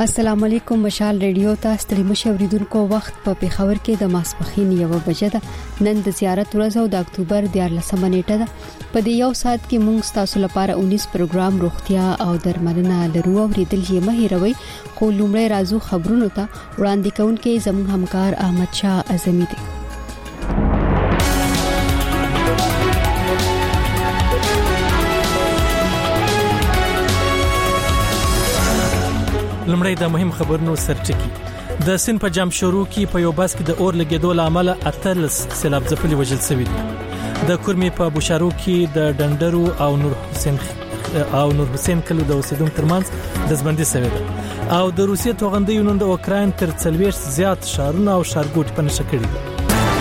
السلام علیکم مشال ریډیو ته ستړي مشه اوریدونکو وخت په پیښور کې د ماسپخین 1 بجې ده نن د زیارت ورځ او د اکتوبر 14 نیټه ده په دې یو ساعت کې موږ تاسو لپاره 19 پروګرام روغتیا او درملنه لرو اوریدل یې مه هیروئ خو لومړی راځو خبرونو ته وړاندې کوونکې زموږ همکار احمد شاه اعظمي دی لمړی د مهم خبرونو سرټکی د سین په جام شروع کې په یو بس کې د اور لګیدو لامل اتلس سیلاب ځپلي وژل شوی دي د کورمي په بوشارو کې د ډندرو او نور حسین کلو د اوسیدونکو ترمنځ د ځبندي شوی ده او د روسیې توغندۍ نن د اوکراین تر 40 زیات شهرونه او ښارګوټي په نشه کړي دي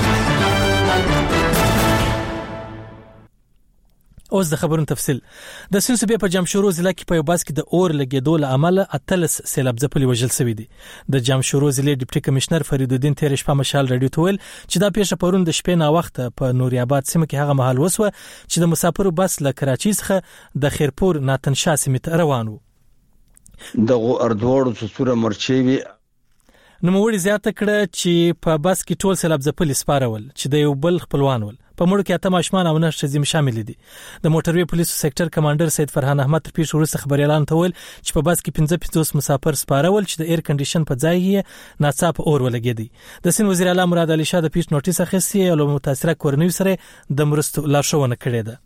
اوس د خبرونو تفصیل د سین صوبې په جمشورو ضلع کې په یو بس کې د اور لګیدو لامل اتلس سیلاب ځپلي وژل شوی دي د جمشورو ضلع ډیپټي کمشنر فرید الدین تیر شپه مشال رادیو ته ویل چې دا پیښه پرون د شپې نه وخت په نوري آباد سیمه کې هغه مهال وسوه چې د مسافرو بس له کراچۍ څخه د خیرپور ناتنشا سیمه ته روان و د اردوړو څوره مرچوي نوموړي زیاته کړه چې په بس کې ټول سیلاب ځپلي سپارول چې د یو بل خپلوان ول په مړو کې اته ماشومان او 9 ښځې شامل دي د موټروي پولیسو سېکټر کمانډر سید فرحان احمد تر پیښې وروسته خبري اعلان ته ویل چې په بس کې 15 مسافر سپارول چې د ایر کنډیشن په ځای یې ناڅاپه اور ولګېدی د سین وزیر اعلی مراد علي شاه د پیښې نوټیس اخیستی او متاثره کورنۍ سره د مرستو لارښوونه کړې ده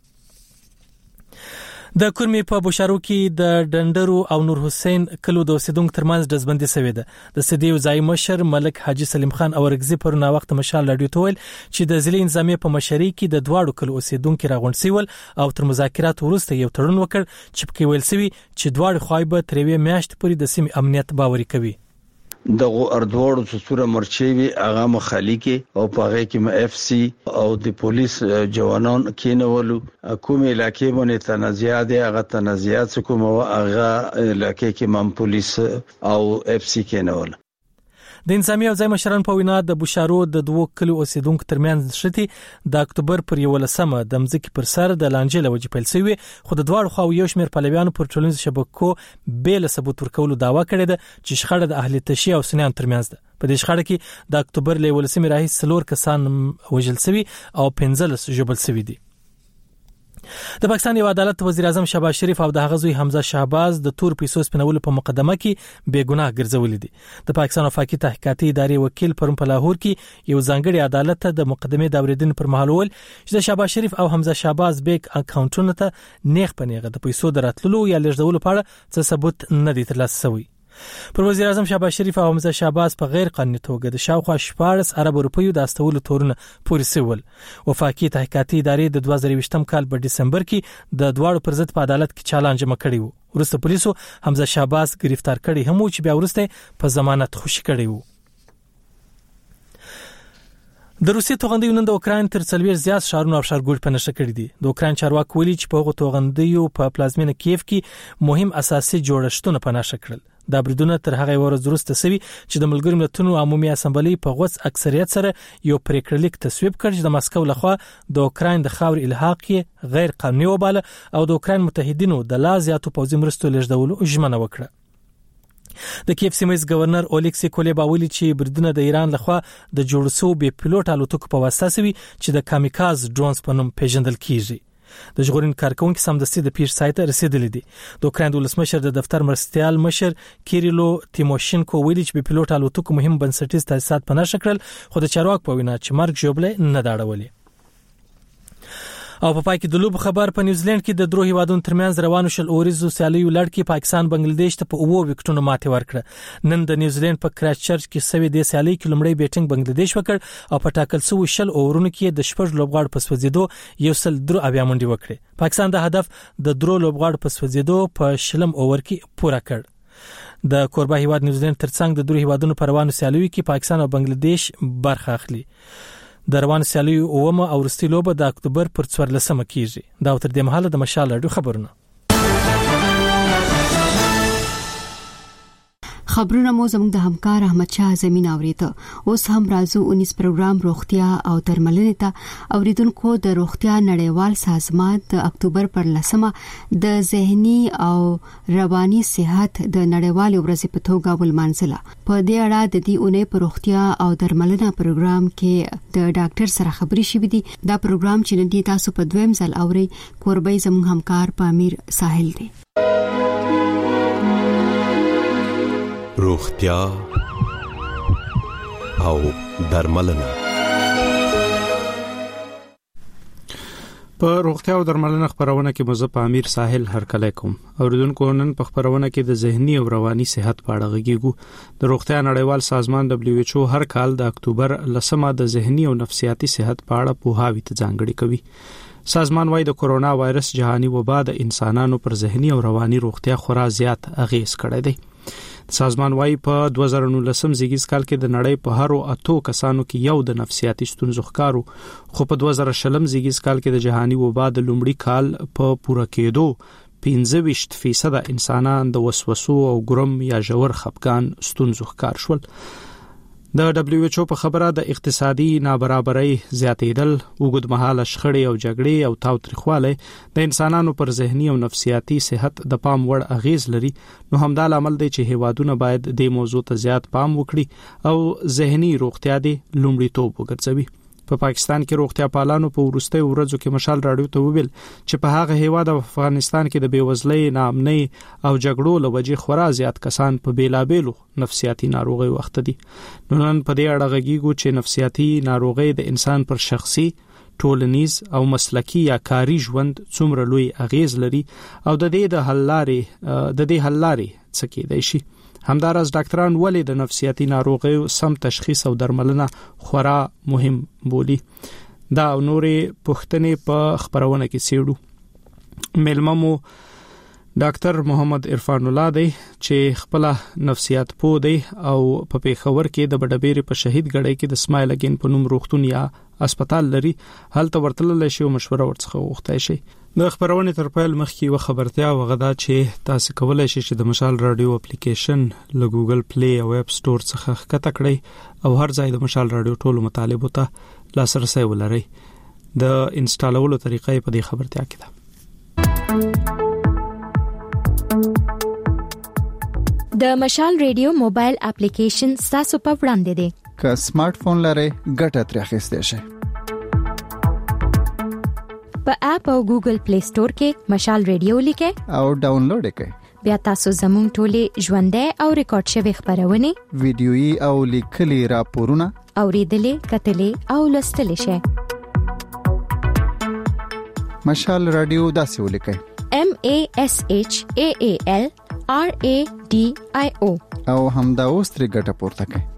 د کورمي په بوشارو کې د ډندرو او نور حسین کلو د اوسیدونکو ترمنځ د ځبندي شوی ده د سدیو ځای مشر ملک حاجی سلیم خان اورګزی پر نا وخت مشال رادیو ته ویل چې د ضلع انضامي په مشرۍ کې د دواړو کلو اوسیدونکو راغونډ سیول او تر مذاکرات وروسته یو تړون وکړ چې پکې ویل شوی چې دواړو خواې به تر یوې میاشتې پورې د سیمې امنیت باوري کوي د اردوړو څوره مرچوي هغه مخالفي او پاغه کې م اف سي او د پولیس جوانان کینولو کوم علاقې باندې تنازعات هغه تنازعات کوم هغه علاقې کې م پولیس او اف سي کینول د انسامي او ځای مشران په وینا د بوشارو د دوه کلو اوسیدونکو ترمنځ شتي د اکتوبر پر 11مه د مځکې پر سر د لانجې لوجې پیل شوی خو د دواړو خواو یو شمېر پلویانو پر ټولنیزو شبکو بیل ثبوت ورکولو دعوا کړې ده چې شخړه د اهل تشیع او سنیان ترمنځ ده په دې شخړه کې د اکتوبر له 11مې راهیسې 4 کسان وژل شوي او 15 ژوبل شوي دي د پاکستان یو عدالت وزیر اعظم شهباز شریف او د هغه زوی حمزه شهباز د تور پیسو سپینولو په مقدمه کې بے ګناه ګرځولې دي د پاکستان وفاقي تحقیقاتي ادارې وکیل پرون په لاهور کې یو ځانګړي عدالت ته د مقدمې د اوریدنې پر مهال ول چې د شهباز شریف او حمزه شهباز بیک اکاونټونو ته نیغ پنیغه د پیسو دراتلو یا لږدولو په اړه څه ثبوت نه دي ترلاسه شوی پر وزیر اعظم شهباز شریف او حمزه شهباز په غیر قانوني توګه د شاوخوا 14 ارب روپیو د استولو تورونه پوري سول وفاقي تحقیقاتي ادارې د 2020م کال په دسمبر کې د دواړو پر ضد په عدالت کې چالان جمع کړی وو ورسته پولیسو حمزه شهباز گرفتار کړی هم چې بیا ورسته په ضمانت خوشی کړی وو د روسیې توغندۍ نن د اوکراین تر 40 زیات شهرونه او ښارګوټي په نشه کړي دي د اوکراین چارواکي ویلي چې په هغه توغندۍ په پلازمینه کیف کې مهم اساسي جوړښتونه په نشه کړل دا بریدونه تر هغه ورځ وروسته سوي چې د ملګرو ملتونو عمومي اسمبلی په غوڅ اکثریت سره یو پریکړلیک تصویب کړ چې د مسکو لخوا د اوکراین د خاور الحاق غیر قانوني وباله او د اوکراین متحدینو د لا زیاتو پوځي مرستو لېږدولو ژمنه وکړه د کیف سیمه گورنر اولیکسی کولیبا ویلي چې بریدونه د ایران لخوا د جوړ شوی بې پیلوټ الوتکو په واسطه سوي چې د کامیکاز ډرونز په نوم پیژندل کیږي د ژغورن کارکونکو سمدستي د پیښ سایت رسیدلې دي د اوکراین د ولسمشر د دفتر مرستيال مشر کیریلو تیموشینکو ویلي چې بې پیلوټ الوتکو مهم بنسټیز تاسیسات په نشه کړل خو د چارواکو په وینا چې مرګ ژوبله نه داړولې او په پای کې د لوب خبر په نیوزیلند کې د درو هیوادونو ترمنځ روانو شل اوریزو سیالیو لړ کې پاکستان بنگلاديش ته په 9 وکټونو ماتې ورکړه نن د نیوزیلند په کرایسټ چرچ کې سوي د سیالي کې لومړی بیټینګ بنگلاديش وکړ او په ټاکل شوی شل اورونو کې د شپږ لوبغاړو په سوځیدو یو سل درو اویا منډي وکړي پاکستان د هدف د درو لوبغاړو په سوځیدو په شلم اوور کې پوره کړ د کوربه هیواد نیوزیلند ترڅنګ د درو هیوادونو په روانو سیالیو کې پاکستان او بنگلاديش برخه اخلي د روان سیالیو اومه او وروستي لوبه د اکتوبر پر 14مه کیږي دا تر دې مهاله د مشال رادیو خبرونه خبرونه مو زموږ د همکار احمد شاه زمين اوریته. اوس هم راځو 19 پروګرام روغتیا او درملنې ته. اوریدونکو د روغتیا نړیوال سازمان د اکتوبر پر 10 د ذهني او رواني صحت د نړیوال ورځې په توګه ولمانځله. په دې اړه د دې اونۍ په روغتیا او درملنه پروګرام کې د ډاکټر سره خبري شوې دي. دا پروګرام چې نن تاسو په دویم ځل اوري کوربې زموږ همکار پامیر ساحل دی. روغتیا او درملنه. په روغتیا او درملنه خبرونه کې مزه امیر ساحل هرکلی کوم. اوریدونکو نن په خبرونه کې د ذهني او رواني صحت په اړه غږیږو. د روغتیا نړیوال سازمان WHO هر کال د اکتوبر 10 د ذهني او نفسیاتي صحت په اړه پوهاوی ته ځانګړی کوي. سازمان وايي د کورونا وایرس جهاني وبا د انسانانو پر ذهني او رواني روغتیا خورا زیات اغیز کړی دی. سازمان وايي په 2019 زیږیز کال کې د نړۍ په هرو 8 کسانو کې یو د نفسیاتي ستونزو ښکارو، خو په 2020 زیږیز کال کې د جهاني وبا د لومړي کال په پوره کېدو 25% انسانان د وسوسو او ګرم یا ژور خپګان ستونزو ښکار شول. د WHO په خبره د اقتصادي نابرابرۍ زیاتېدل، اوږدمهاله شخړې او جګړې او تاوتریخوالی د انسانانو پر ذهني او نفسیاتي صحت د پام وړ اغیز لري. نو همدا لامل دی چې هیوادونه باید د موضوع ته زیات پام وکړي او ذهني روغتیا دې لومړیتوب وګرځوي. په پاکستان کې روغتیا پالانو په ورستۍ ورځو کې مشال راډیو ته وویل چې په هغه هیواد افغانستان کې د بیوزلۍ، ناامنۍ او جګړو له وجې خورا زیات کسان په بیلابېلو نفسیاتي ناروغۍ وخت دي. نو نن په دې اړه غږیږو چې نفسیاتي ناروغۍ د انسان پر شخصي، ټولنیز او مسلکی یا کاری ژوند څومره لوی اغیز لري او د دې حل لارې څه کېدای شي. همدارس ډاکټران ولې د نفسیاتي ناروغیو سم تشخیص او درملنه خورا مهم بولي. دا او نورې پوښتنې په خبرونه کې څېړو. مېلمه مو ډاکټر محمد عرفان الله دی چې خپل نفسیات پوه دی او په پیښور کې د بډبېرې په شهید ګړۍ کې د اسماعیل اګین په نوم روغتون یا هسپتال لري. هلته ورتللی شي او مشوره ورڅخه وغوښتی شي. د خبرونه تر پیل مخکې یو خبرتیا وغدا چې تاسو کولای شئ چې د مشال رادیو اپلیکیشن له ګوګل پلی او اپ سٹور څخه ښکته کړئ او هر ځای د مشال رادیو ټولو مطالبو ته لاسرسی ولرئ. د انسټالولو طریقې په دې خبرتیا کې ده. د مشال رادیو موبایل اپلیکیشن تاسو په وړاندې دی. که سمارټ فون لرئ ګټه ترې اخیستئ شئ. په اپ او ګوګل پلی سٹور کې مشال رادیو لیکئ او ډاونلوډ کړئ. بیا تاسو زموږ ټولې ژوندۍ او ریکارډ شوی خبرونه، ویډیويي او لیکلي راپورونه اوریدلې، کتلې او لوستلې شئ. مشال رادیو داسې ولیکئ: MASHAAL RADIO او همدا اوس ترې ګټه پورته کړئ.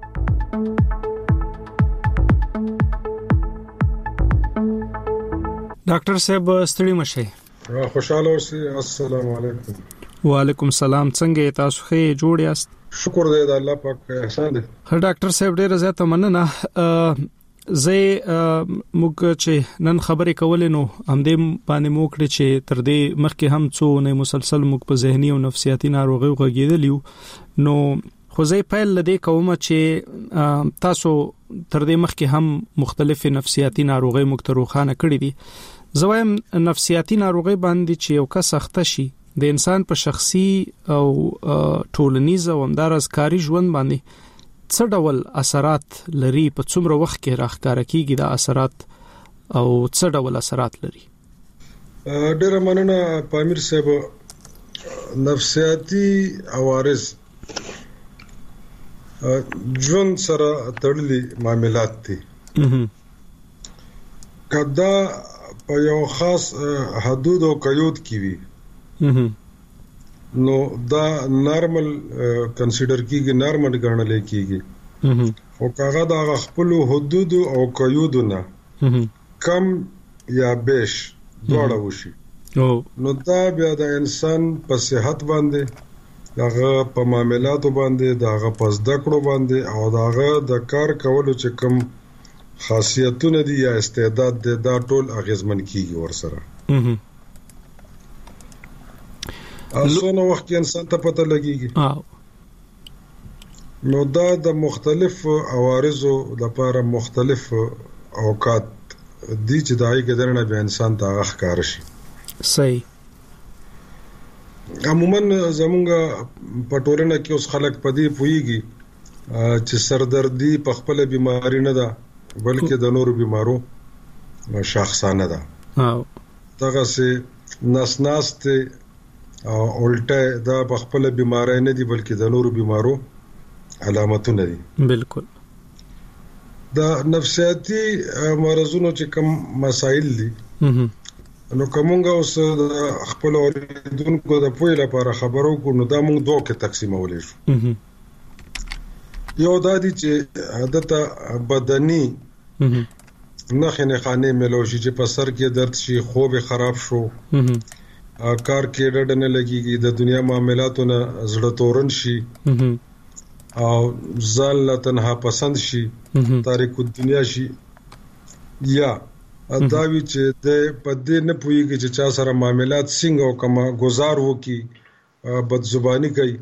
ډاکټر صاحب ستړي مشه. خوشاله اوسئ. السلام علیکم. وعلیکم السلام. څنګه تاسو ښه جوړ یاست؟ شکر دی د الله پاک احسان دی. ډاکټر صاحب ډیره زیاته مننه. زه موږ چې نن خبرې کولې نو همدې باندې مو کړې چې تر دې مخکې هم څو نه مسلسل موږ په ذهني او نفسیاتي ناروغیو غږیدلیو. نو خو زه پیل لدې کوم چې تاسو تر دې مخکې هم مختلف نفسیاتي ناروغي موږ ته روښانه کړې دي. زه وایم نفسیاتي ناروغي باندې چې یو کس اخته شي د انسان په شخصي او ټولنیز او همدارس کاری ژوند باندې څه ډول اثرات لري، په څومره وخت کې راښکاره کیږي دا اثرات او څه ډول اثرات لري؟ ډېر مننه پامیر صاحب. نفسیاتي عوارض ژوند سره تړلي معاملات دي. کدا په یو خاص حدود او قیود کې وي نو دا نارمل کنسیډر کیږي، نارمل ګڼل کیږي. او کاغه دا خپل حدود او قیود نه کم یا بیش دواړه وشي نو دا بیا د انسان په صحت باندې، داغه په معاملاتو باندې، داغه په زده کړو باندې او داغه د کار کولو چې کوم خاصیتونه دي یا استعداد دي دا ټول اغیزمن کیږي ورسره. اسونه وخت کې انسان ته پته لګيږي. نو دا د مختلف عوارضو لپاره مختلف اوقات دي چې دای ګدرنه به انسان ته غخکار شي. صحیح. عموما زمونږ په ټولنه کې اوس خلک پدې پويږي چې سردردي په خپل بیماری نه ده بلکې د نورو بیمارو شخصانه ده. دغه سه نسناسته او الټه دا په خپل بیماری نه دي بلکې د نورو بیمارو علامتونه دي. بالکل. دا نفسیاتي مرزونو چې کوم مسائل دي نو کومه اوس خپل اوریدونکو د پوهې لپاره خبرو کو نو دا موږ دوه کې تقسیمولې شو. یو دا دي چې عادت بدني نخنه خانه ملوشي چې په سر کې درد شي، خوب خراب شو، کار کې ډډ نه لګيږي، د دنیا معاملاتو نه زړه تورن شي او ځان لا تنها پسند شي، تاریخ دنیا شي، یا داوی چې د پدې نه پويږي چې چا سره معاملات څنګه او کما گزار وکي، بد زبانی کوي،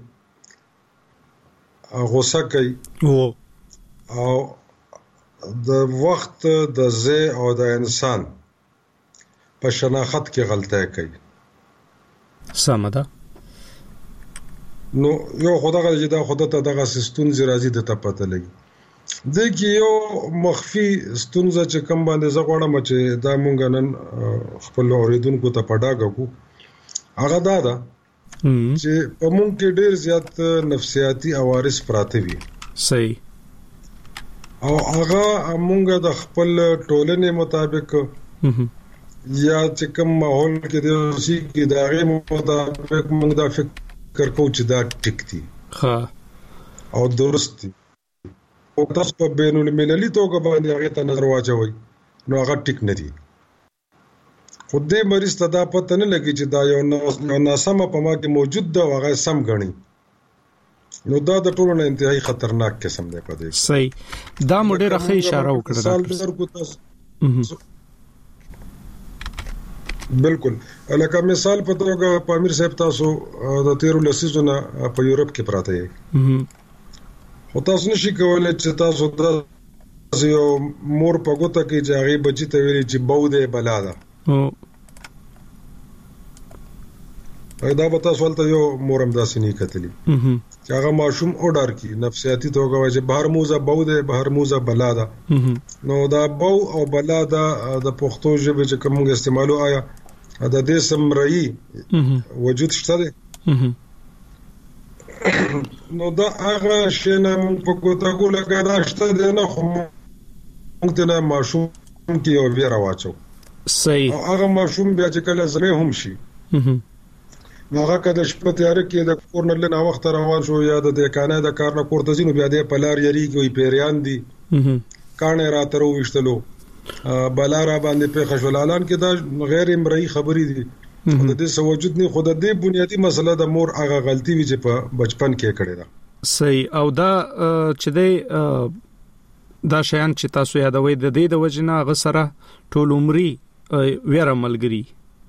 غوسه کوي او د وخت د زه او د انسان په شناخت کې غلطه کوي. سمه ده. نو یو خدای چې دا خدای ته دغه ستونزې راځي د ته پته لګي. د کې یو مخفي ستونزه چې کوم باندې زه غواړم چې دا مونږ نن خپل اوریدونکو ته پډاګه کو هغه دا ده چې په مونږ کې ډېر زیات نفسیاتي عوارض پراته وي. صحیح. او هغه مونږ د خپل ټولنې مطابق یا چې کوم ماحول کې د اوسې کې د هغه مطابق مونږ دا فکر کو چې دا ټیک دي او درست دي او تاسو په بین المللي توګه باندې هغه ته نظر واچوي نو هغه ټیک نه دي. خو دې مریض ته دا پته نه لګي چې دا یو ناسمه په ما کې موجود ده او هغه سم ګڼي نو دا د ټولو نه انتهایی خطرناک قسم دی په دې. صحیح. دا مډه راخه اشاره وکړه. بالکل. لکه مثال په توګه پامیر صاحب تاسو د 13 لسیزونه په یورپ کې پراته یې خو تاسو نشئ کولای چې تاسو د یو مور په ګوته کې چې هغه بچی ته ویلي چې بوده بلا ده دا به تاسو ولته یو مورم داسې نه کتلی چې هغه ماشوم اورډر کی نفسیاتی توګه وایي چې بهر موزه بوده بهر موزه بلا ده. نو دا بو او بلا ده د پښتو ژبه چې کوم استعمالو آیا د دې سمري وجود شته ده. نو دا هغه شنه په کوته ګوله کې دا شته ده نه خو موږ ته ماشوم کې یو ویرا واچو. صحیح. هغه ماشوم بیا چې کله زره هم شي نو هغه کله شپه تیار کې د کورنر له وخت روان شو یا د کانه د کار نه کوړته ځینو بیا د پلار یری کوي پیریان دي کانه راترو وشتلو بلا را باندې په خشولالان کې دا غیر امرئی خبري دي د دې سوجود نه خود د بنیادی مسله د مور هغه غلطي وی چې په بچپن کې کړې ده. صحیح. او دا چې دا شیان چې تاسو یادوي د دې د وجنه غسره ټول عمرې ویره ملګری.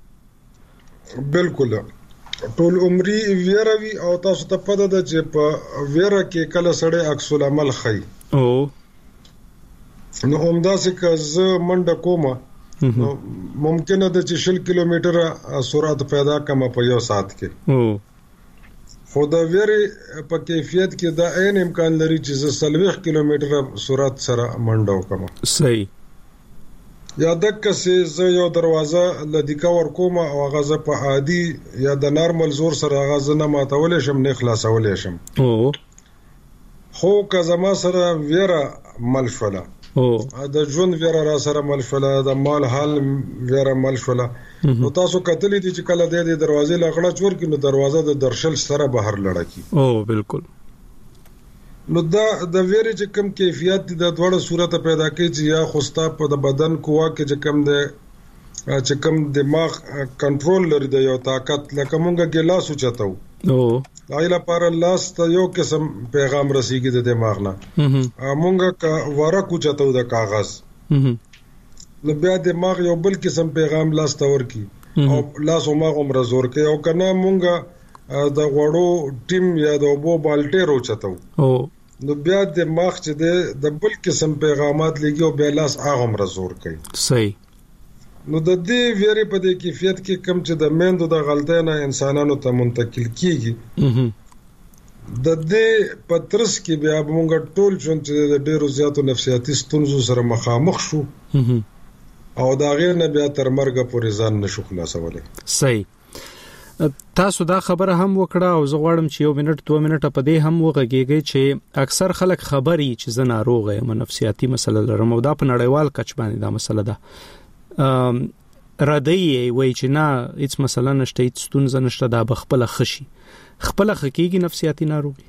بالکل ټول عمرې ویره وی او تاسو ته پته ده چې په ویره کې کله سړی عکس العمل خي او نو همداسې که زه منډه کومه نو ممکنه ده چې 100 کیلومتره سرعت پیدا کړم په یو ساعت کې خو دا ویره په کیفیت کې دا عین امکان لري چې زه 40 کیلومتره سرعت سره منډه وکم. صحیح. یا دغه څه زه یو دروازه لدیکا ور کوم او هغه په عادي یا د نارمل زور سره هغه نه ماتولې شم نه خلاصولې شم. خو که زما سره ویره مل شوله د ژوند ویره را سره مل شوله د مال حال ویره مل شوله نو تاسو کتلې دي چې کله د دروازې لغړه چور کې نو دروازه د درشل سره بهر لړه کی. بالکل. نو دا د ویره چې کم کیفیت د دوړه صورت پیدا کوي چې یا خوستا په د بدن قوا کې چې کم د چې کم دماغ کنټرول لري د یو طاقت لکه مونږه کې لاس اوچتاو دایله پر لاس ته یو قسم پیغام رسیږي د دماغ نه مونږه کا ورق اوچتاو د کاغذ نو بیا دماغ یو بل قسم پیغام لاس ته ورکی او لاس او ماغ عمر زور کوي او کنه مونږه د غوړو ټیم یا د وبو بالټه روچتاو نو بیا د مخ چې د بل قسم پیغامات لګي او بیا لاس هغه مرزور کوي. صحیح. نو د دې ویری په دې کیفیت کې کم چې د میندو د غلطۍ نه انسانانو ته منتقل کیږي د دې پترس کې بیا موږ ټول چې د ډیرو زیاتو نفسیاتي ستونزو سره مخامخ شو او دا غیر نه بیا تر مرګ پورې ځان نشو خلاصولای. صحیح. تاسو دا خبره هم وکړه او زه غواړم چې 1 منټ 2 منټه په دې هم وغږیږي چې اکثر خلک خبري چې زه ناروغ یم نفسیاتي مسله لرم او دا په نړیوال کچ باندې دا مسله ده ردی وای چې نه هیڅ مسله نشته هیڅ ستونزه نشته دا بخپله خشي خپل حقيقي نفسیاتي ناروغي.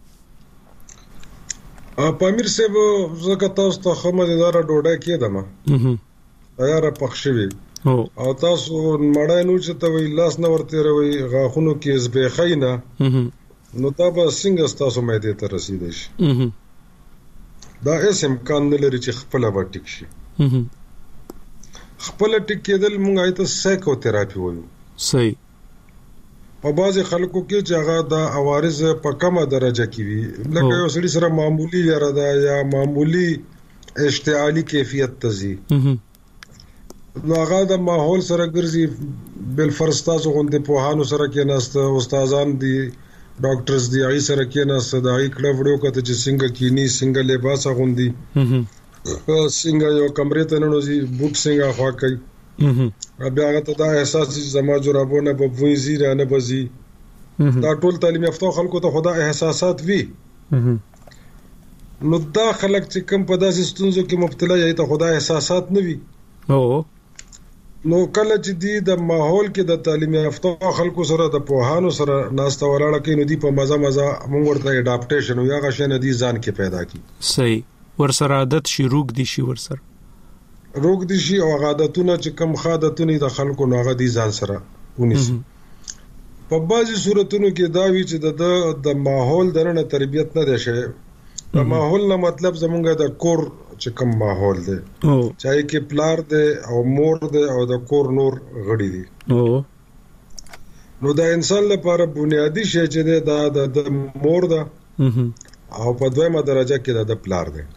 پامیر صاحب زکه تاسو ته خمدار ډوډۍ کېدم تیار پخښوي او تاسو مړای نو چې ته وی لاس نه ورته روي غاخونو کې زبېخینا نو تا به څنګه تاسو مې دې ته رسیدې شي دا اسم کان نه لري چې خپل وټیک شي خپل ټیک کېدل مونږ ایته سایکو تراپی وایو. صحیح. په بعض خلکو کې چې هغه د عوارض په کومه درجه کې وي لکه یو سړي سره معمولی یاره ده یا معمولی اشتعالی کیفیت تزي نو هغه د ماحول سره ګرځي بل فرض تاسو غونډې په هانو سره کې ناست استادان دي ډاکټرز دي ای سره کې ناست د ای کړه وړو کته چې څنګه کینی څنګه لباس غوندي څنګه یو کمرې ته ننوځي بوت څنګه خوا کوي بیا هغه ته دا احساس چې زما جرابونه په وینځي را نه بزي دا ټول تعلیم یافته خلکو ته خدا احساسات وي نو دا خلک چې کوم په داسې ستونزو کې مبتلا یا ته خدا احساسات نه وي نو کله چې دی د ماحول کې د تعلیم یافته خلکو سره د پوهانو سره ناسته ولاړه کوي نو دی په مزه موږ ورته اډاپټیشن یا غشنه دی ځان کې پیدا کی. صحیح. ورسره عادت شي روغ دي شي ورسره روغ دي شي او عادتونه چې کم عادتونه د خلکو ناغه دي ځان سره ونیسي. په بعضي صورتونو کې دا وی چې د ماحول درنه تربيت نه دي شي د ماحول نه مطلب زمونږ د کور چې کم ماحول دی چاہے کې پلار دی او مور دی او د کور نور غړي دي نو دا انسان لپاره بنیادی شی چې دا د مور دا او په دویمه درجه کې د پلار دی.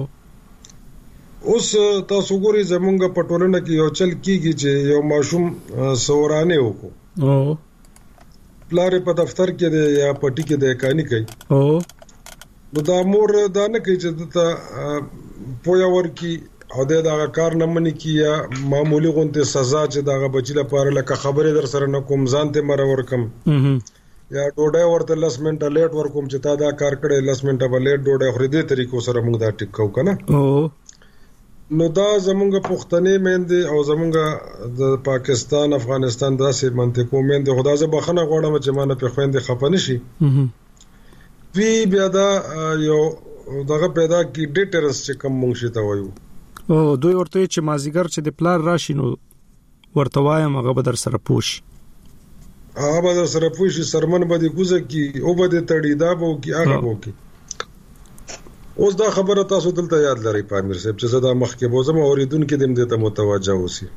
اوس تاسو ګوري زمونږ په ټولنه کې یو چل کیږي چې یو ماشوم سورانه وکړو پلار په دفتر کې دی یا پټی کې دی کانی کوي نو دا مور دا نه کوي چې ته پویا ورکی او دا کار نه مني کی یا معمولی غونته سزا چې دا بچی لپاره لکه خبره در سره نه کوم ځان ته مر ورکم یا ډوډۍ ورته 10 منټه لیټ ورکوم چې تا دا کار کړې 10 منټه به لیټ ډوډۍ خوري دې طریقو سره موږ دا ټیک کوو کنه نو دا زمونږ پښتنې مېندې او زمونږ د پاکستان افغانستان داسې منطقو مېندې خدا زه بخنه غواړم چې مانه په خويندې خپه نشي وی بیا دا یو دغه پیدا کی ډیټرس چې کم مونږ شته وایو او دوی ورته چې مازیګر چې د پلار راشي نو ورته وایم هغه به در سره پوښي هغه در سره پوښي سرمن به دې کوزه کی او به دې تړي دا به کی هغه به کی. اوس دا خبره تاسو دلته یاد لرئ پامیر صاحب چې زدا مخ کې بوزم اوریدونکو دې دې ته متوجه اوسئ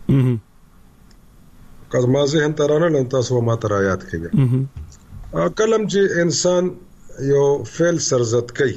کله ما ذهن ترانه لن تاسو ما تر یاد کړئ کلم چې انسان یو فعل سرزت کوي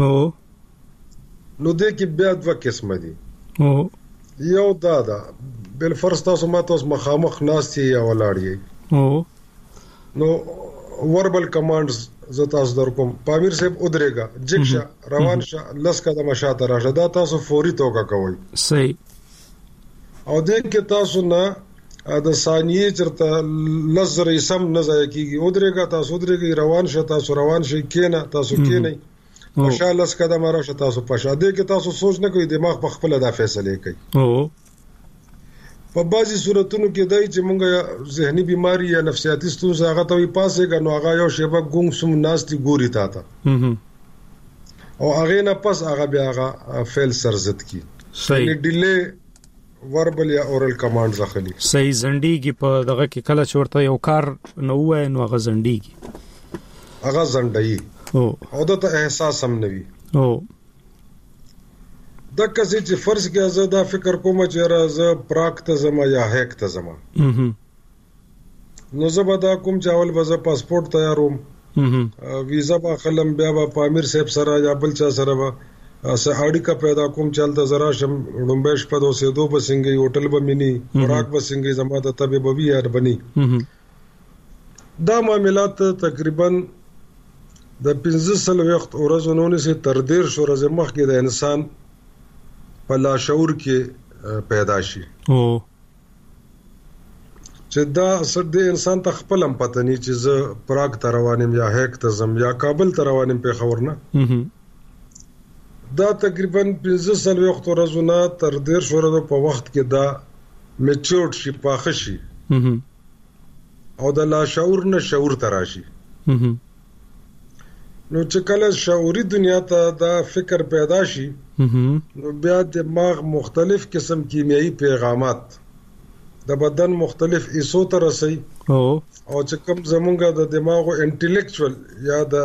نو دې کې بیا دوه قسمه دي یو دا بل فرض تاسو ما تاسو مخامخ ناستي یا ولاړی نو وربل کمانډز زتا از در کوم پامیر صاحب ودرېګا جګشه روان شه لس قدمه شاته راشه دا تاسو فوري توګه کوئ. صحیح. او دې کې تاسو نه د ثانیه چرته لزر سم نه ځای کیږي ودرېګا تاسو ودرېږئ روان شه تاسو روان شئ کېنه تاسو کېنئ پښه لس قدمه راشه تاسو پښه دې کې تاسو سوچ نه کوئ دماغ په خپل دا فیصله کوي. په بعضي صورتونو کې دای چې مونږه ذهني بیماری یا نفسیاتي ستونزه هغه ته وي پاسه غنو هغه یو شیبه ګونګ سم ناستي ګوري تا او هغه نه پس هغه بیا هغه فعل سرزت کی. صحیح. ډیلی وربل یا اورل کمانډ ځخلي. صحیح. زنډيږي په دغه کې کله چورته یو کار نو وای نو هغه زنډيږي هغه زنډي او د احساس هم نوي دا کسي چې فرض کې زه دا فکر کوم چې راځه پراک ته زما یا هک ته زما نو زه به دا کوم چې اول به زه پاسپورت تیاروم ویزا با خلم بیا با پامیر صاحب سره یا بل چا سره با سهاړی کا پیدا کوم چلته زرا شم ډومبېش په دوسه دو بسنګي هوټل به مني خوراک بسنګي زما ته تبه بوي یار بني دا معاملات تقریبا د 15 وخت ورځونو سه تر 1.5 ورځې مخکې د انسان په لاشعور کې پیدا شي چې دا اثر د انسان ته خپل هم پته نه چې زه پراګ ته روانم یا هیک ته زم یا کابل ته روانم په خبر نه دا تقریبا 15 وخت ورځونه تر 1.5 ورځې په وخت کې دا میچورډ شي پاخه شي او د لاشعور نه شعور تراشي نو چې کله شعوري دنیا ته دا فکر پیدا شي نو بیا دماغ مختلف قسم کیمیاوي پیغامات د بدن مختلف ایسو ته رسي او چې کوم زمونږه د دماغو انټلیکچوال یا د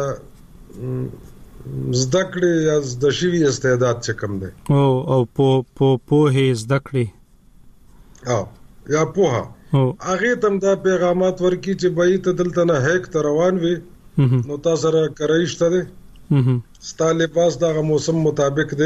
زدکړې یا د شوی استعداد چې کوم دی او په زدکړې یا پوها هغه تم دا پیغامات ورکی چې بای ته دلته نه هیک ته روان وي نو تاسو سره کرایشته دي ستاسو لباس دا موسم مطابق دی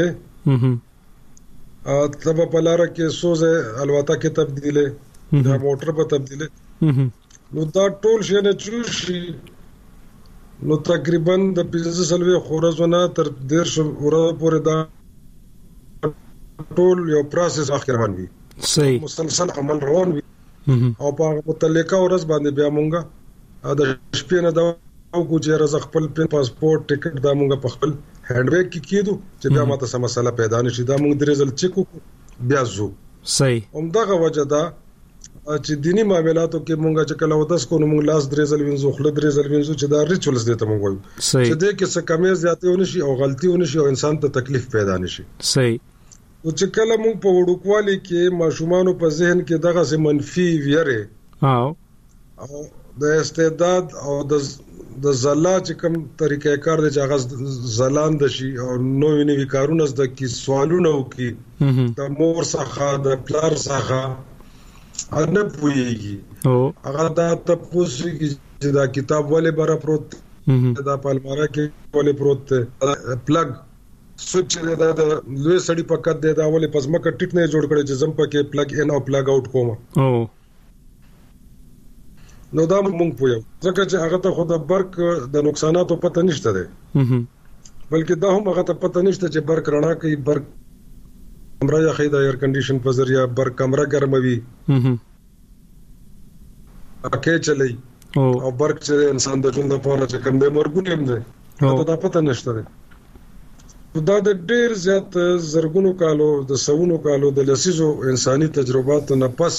تبه پلاره کې سوزه الوتا کې تبدیله دا موټر په تبدیله نو دا ټول شي نه چوشي نو تقریبا د 15 خورزونه تر 1.5 ورځې پورې دا ټول یو پروسس اخر روان وي صحیح مسلسل عمل روان وي او په متعلقه ورځ باندې بیا مونږه د شپې نه دا او چې رزق خپل پاسپورت ټیکټ دا مونږ په خپل هاند بیگ کې کېدو چې بیا ماته سم مسله پیدا نشي دا مونږ د رزلټ چیک بیا زو صحیح همدغه وجه دا چې دینی معاملاتو کې مونږه چې کله ودس کو نو مونږ لاس درېزل وینځو خله درېزل وینځو چې دا ریچولز دي ته مونږ وایو چې دې کې څه کمی زیاتې ونشي او غلطي ونشي او انسان ته تکلیف پیدا نشي صحیح او چې کله مونږ په وړوکوالي کې ماشومانو په ذهن کې دغه سه منفي ویره او د استعداد او د زلا چې کوم طریقې کار دی چې هغه زلان د شي او نوې نوې کارونه زده کی سوالونه وکي د مور څخه د پلار څخه نه پويږي هغه دا تاسو چې دا کتاب ولې بار پروت دا پالمارا کې ولې پروت پلګ سوچ دا د لوی سړی پکټ دی دا ولې پزما کټ نه جوړ کړي چې زم پکې پلګ ان او پلګ اوټ کوم نو دا مونږ پوهیو ځکه چې هغه ته خود برق د نقصاناتو پته نشته ده بلکې دا هم هغه ته پته نشته چې برق رڼا کوي برق کمره یا خیدا ایر کنډیشن په ذریعہ برق کمره ګرموي اکه چلی او برق چې انسان د ژوند لپاره چې کوم به مرګونه هم ده دا پته نشته ده دا د ډیر زیات زرګونو کالو د سونو کالو د لسیزو انساني تجرباتو نه پس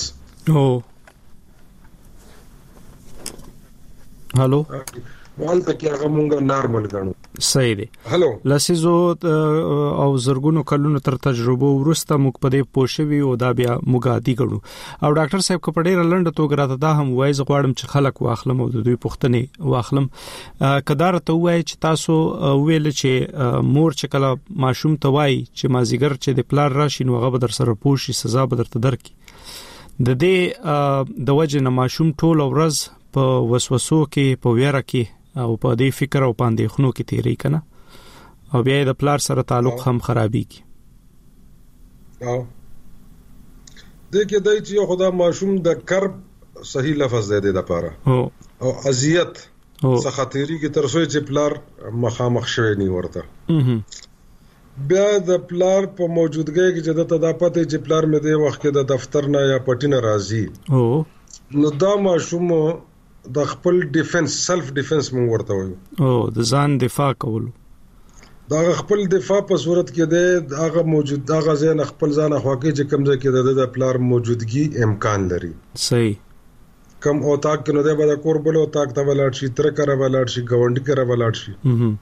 هالو والته کې هغه مونږه نارمل غنو صحیح دی هالو لسیزو او زرګونو کلونو تر تجربه ورسته موږ په دې پوښوي او دا بیا موږ عادي غنو او ډاکټر صاحب کو پډې رلند توګه راته دا هم وایي غواړم چې خلک واخلم او د دوی پوښتنې واخلم کدار ته وایي چې تاسو ویل چې مور چې کله ماشوم ته وایي چې مازیګر چې د پلار راشي نو هغه به در سره پوښي سزا به درته درکې د دې د وجه نه ماشوم ټول ورځ په وسوسو کې په ویره کې او په دې فکر او پاندې خنو کې تیری کنه او بیا د پلار سره تعلق هم خرابېږي او دغه دای چې خدا ماشوم د کرب صحیح لفظ دی د لپاره او اذیت سخاتيري کې تر څو چې پلار مخامخ شوی نه ورته بیا د پلار په موجودګۍ کې چې د تداپته چې پلار مې د وخت کې د دفتر نه یا پټینه راځي نو دا ماشوم د خپل ډیفنس سلف ډیفنس مونږ ورته وایو د ځان دفاع کول دا خپل دفاع په صورت کې د هغه موجود دغه ځین خپل ځان خواږه چې کوم ځای کې د پلار موجودګي امکان لري صحیح کم او تاک کې نو د بل کور بل او تاک ته ولاړ شي تر کړه ولاړ شي گاونډي کړه ولاړ شي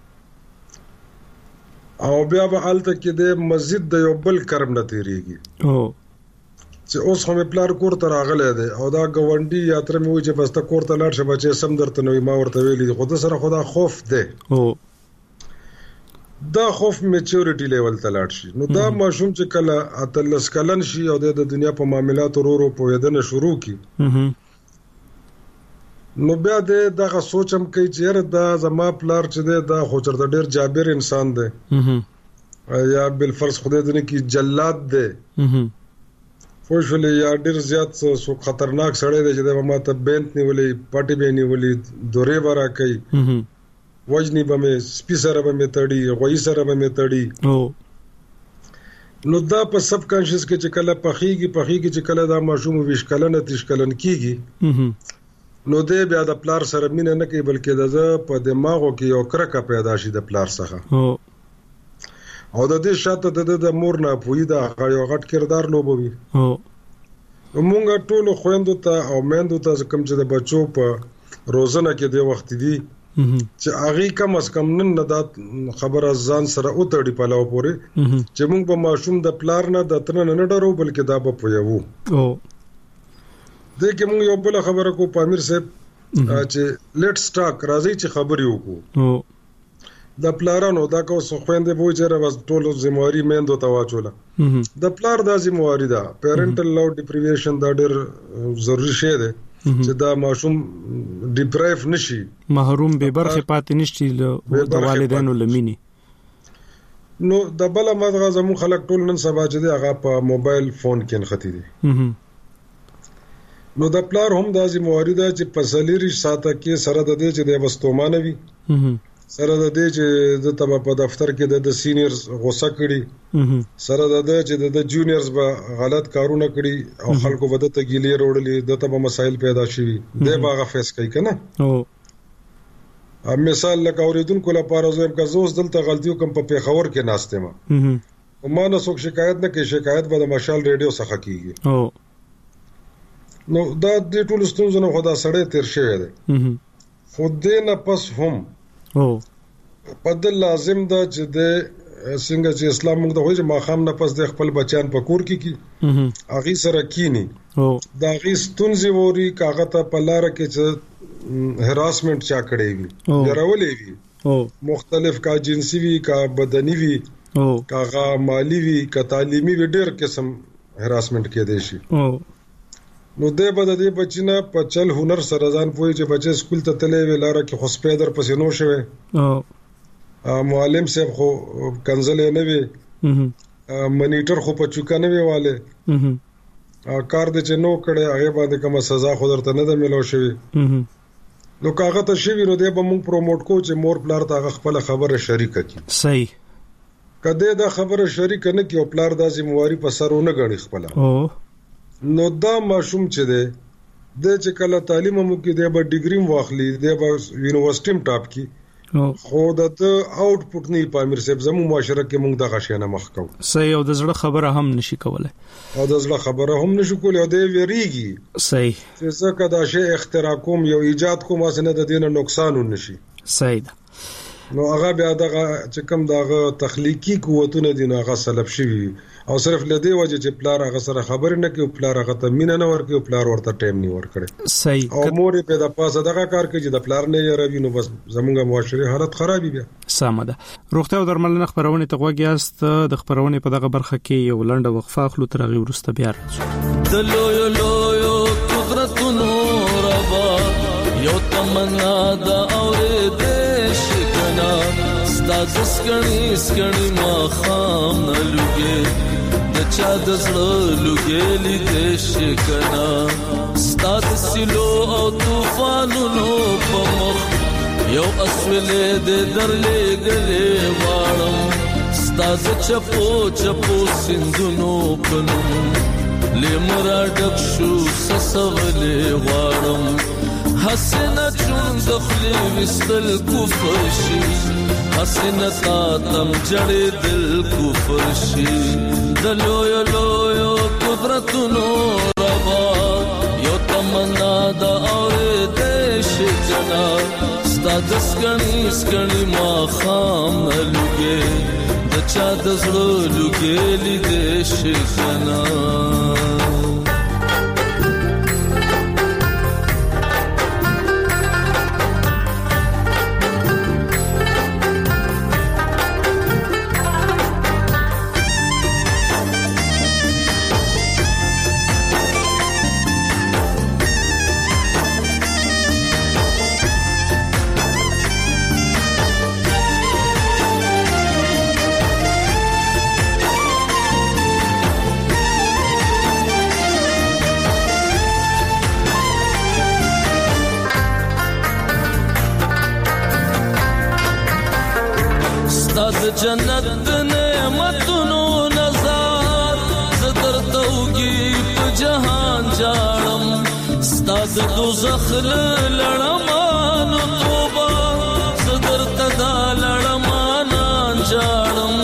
او بیا به الته کې د مسجد د یو بل کرم نه تیریږي چې اوس هم پلار کور ته راغلی دی او دا گاونډي یا تر مې وي چې بس ته کور ته لاړ شه بچي سم درته نو ما ورته ویلي خو د سره خدا خوف دی دا خوف میچورټي لیول ته لاړ شي نو دا ماشوم چې کله اتلس کلن شي او د دنیا په معاملاتو ورو په ودانه شروع کی نو بیا دغه سوچم کوي چې دا زما پلار چې دا خو چرته ډیر جابر انسان دی یا بل فرض خدای دې نه کې جلاد دی فوشل یا ډیر زیات سو خطرناک سړی دی چې دا ما ته بنت نیولې پټي به نیولې دورې برا کوي وجنی به مې سپی سره به مې تړي غوي سره به مې تړي نو دا په سب کانشس کې چې کله پخېږي چې کله دا ماشوم 20 کلن 30 کلن کیږي نو دې بیا د پلار سره مینه نه کوي بلکې د په دماغو کې یو کرکه پیدا شي د پلار څخه او د دې شاته د مور نه پوي دا یو غټ کردار لوبوي موږ ټول خويندو ته او میندو ته کوم چې د بچو په روزنه کې د وخت دي چې هغه کم از کم نن دا خبره ځان سره او تړي په لاو پورې چې موږ په ماشوم د پلار نه د تر نه ډرو بلکې دا په پویو دغه موږ یو بل خبره کو پامیر صاحب چې لیټس ټاک راځي چې خبرې وکړو د پلارانو دا کو سو خويندې وو چې راز ټول ذمہواری میندو ته واچوله د پلار د ذمہواری دا پیرنټل لو ډیپریویشن دا ډېر ضروري شی دی چې دا ماشوم ډیپرایف نشي محروم به برخه پاتې نشي د والدینو لمینی نو د بل مدغه زمو خلک ټول نن سبا چې هغه په موبایل فون کې نختی دي نو د پلار هم د ذمہواری دا چې پسلیری ساته کې سره د دې چې د وستومانه وي سره د دې چې د تبع په دفتر کې د سینیئرز غوسه کړي سره د دې چې د جونیئرز به غلط کارونه کړي او خلکو به د تګیلې وروړلې د تبع مسایل پیدا شي د باغه فیس کوي کنه او مثال لکه اوریدونکو لپاره زویم کا زوس دلته غلطیو کم په پیښور کې ناشته ما او ما نه څوک شکایت نه کوي شکایت به د مشال ریډیو څخه کیږي نو دا د ټول ستونزو نه خدا سړی تیر شوی دی خو دې نه پس هم په لازم دا چې د څنګه چې اسلام موږ د وایي چې ماخام نه پس د خپل بچیان په کور کې کی اغي سره کینی دا غي ستونزې ووري کاغه ته په لار کې چې هراسمنت چا کړی وي درولې وي مختلف کا جنسي وي کا بدني وي کا مالی وي کا تعلیمي وي ډېر قسم هراسمنت کې دی شي نو دې بد دې بچینا په چل هنر سره ځان پوي چې بچي سکول ته تلې ویلاره کې خو سپیدر پسې نو شوه معلم صاحب خو کنزلې نه وي منیټر خو په چوکا نه ویواله کار دې چې نو کړي هغه باندې کومه سزا خو درته نه ده ملو شوی نو کاغه ته شي نو دې به موږ پروموټ کو چې مور پلار ته خپل خبره شریک کړي صحیح کده دا خبره شریک نه کې او پلار د ذمہواری په سرونه غړي خپل نو دا ماشوم چې دی د چې کله تعلیم مو کې دی به ډیګری واخلي دی به یونیورسيټي ټاپ کی خو د آوټپوټ نه پامیر صاحب زمو معاشره کې موږ د غشنه مخ کو صحیح او د زړه خبره هم نشي کولای او د زړه خبره هم نشي کولای او د ویریږي صحیح چې څه کدا شی اختراع کوم یو ایجاد کوم اسنه د دینه نقصان نشي صحیح نو هغه بیا دغه چې کوم دغه تخلیقي قوتونه دي هغه سلب شي او صرف لدی وجه چې پلار هغه سره خبر نه کوي پلار هغه ته مين نه ورکوي پلار ورته ټایم نه ورکړي صحیح او مور په د پاسه دغه کار کوي چې د پلار نه یې نو بس زمونږه معاشري حالت خرابي بیا سمه ده روغتیا او درملنه خبرونه ته وګیاست د خبرونه په دغه برخه کې یو لنډه وقفه اخلو تر هغه ورسته بیا راځو د لوی قدرتونو ربا یو تمنا د اورې شکنا ستاسو سکړی ما خام نه لګي د چا د زړه لګي لیدې شکنا ستاسو سلو او طوفانونو په مخ یو اسولې د درلې ګلې واړم ستاسو چپو سندونو پنوم لمرا ډک شو سسولې واړم حسنه چون دخلی وستل کفر شي حسنه تا تم جړې دل کفر شي دلو یو قدرتونو ربا یو تمنا دا اورې دیش جنا ستاد سکړی ما خام لګي د چا د زړه لګي لیدې شکنا د جنت نعمتونو نظر زدر توګي په جهان جاړم ستا د دوزخ لړمانو توبه زدر تدا لړمان جاړم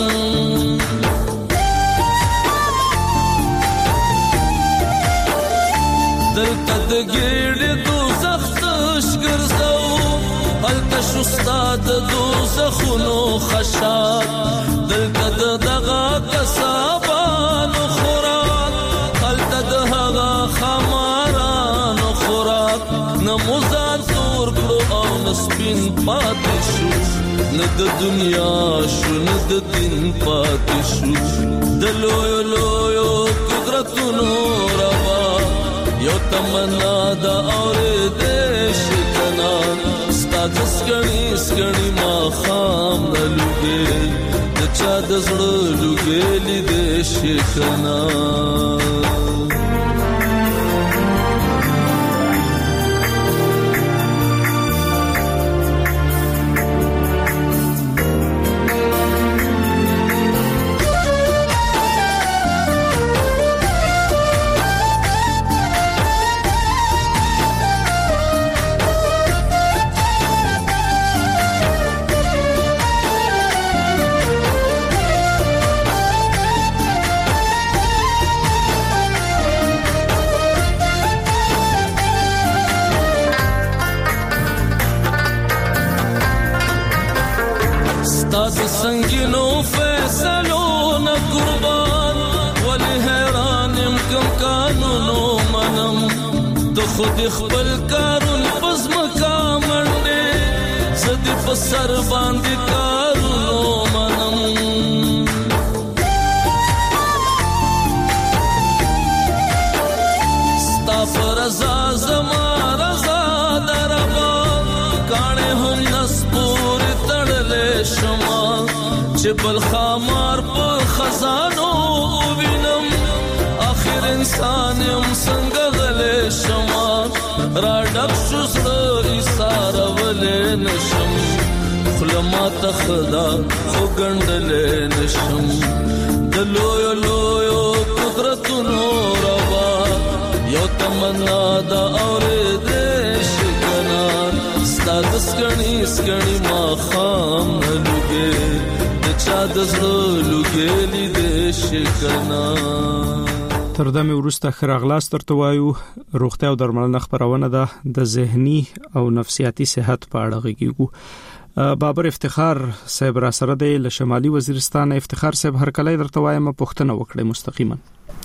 دلته د ګېډې دوزخ تشګرځو هلته شستا د دوزخونو خشاک دلته دغه کسابانو خوراک هلته د هغه خمارانو خوراک نه مزار تور کړو او نه سپین پاتې شو نه د دنیا شو نه د دین پاتې شو د لویو لویو قدرتونو روا یو تمنا دا اورېدې شي کنه ستا د سکڼي ما خام نه لوګې د چا د زړه لوګې لیدې شي کنه سنگینو فیصلو نا قربان ولی حیرانم کم قانونو منم تو خود خپل کارون پس مکامنده زدی پسر باندی کارونو منم ستا پر رضا زما رضا دربا کانے هم نسپور تڑلے شما بل خامار پر خزانو وینم آخر انسان یم څنګه غلې شما را ډک شو زړه ایثار ولې نشم خلما تخدا خو ګندلې نشم د لویو لویو قدرتونو روا یو تمنا دا اورېدې شي کنه ستا د سکڼي ما خام نه لوګې چا د زړه لوګې لیدې شي کنه تر دا مې وروسته خراغلاس ترته وایو روغتیا او درملنه خبرونه ده د ذهني او نفسیاتي صحت په اړه غږیږو بابر افتخار صاحب را سره دی له شمالي وزیرستان. افتخار صاحب هر کله درته وایم پوښتنه وکړئ مستقیما.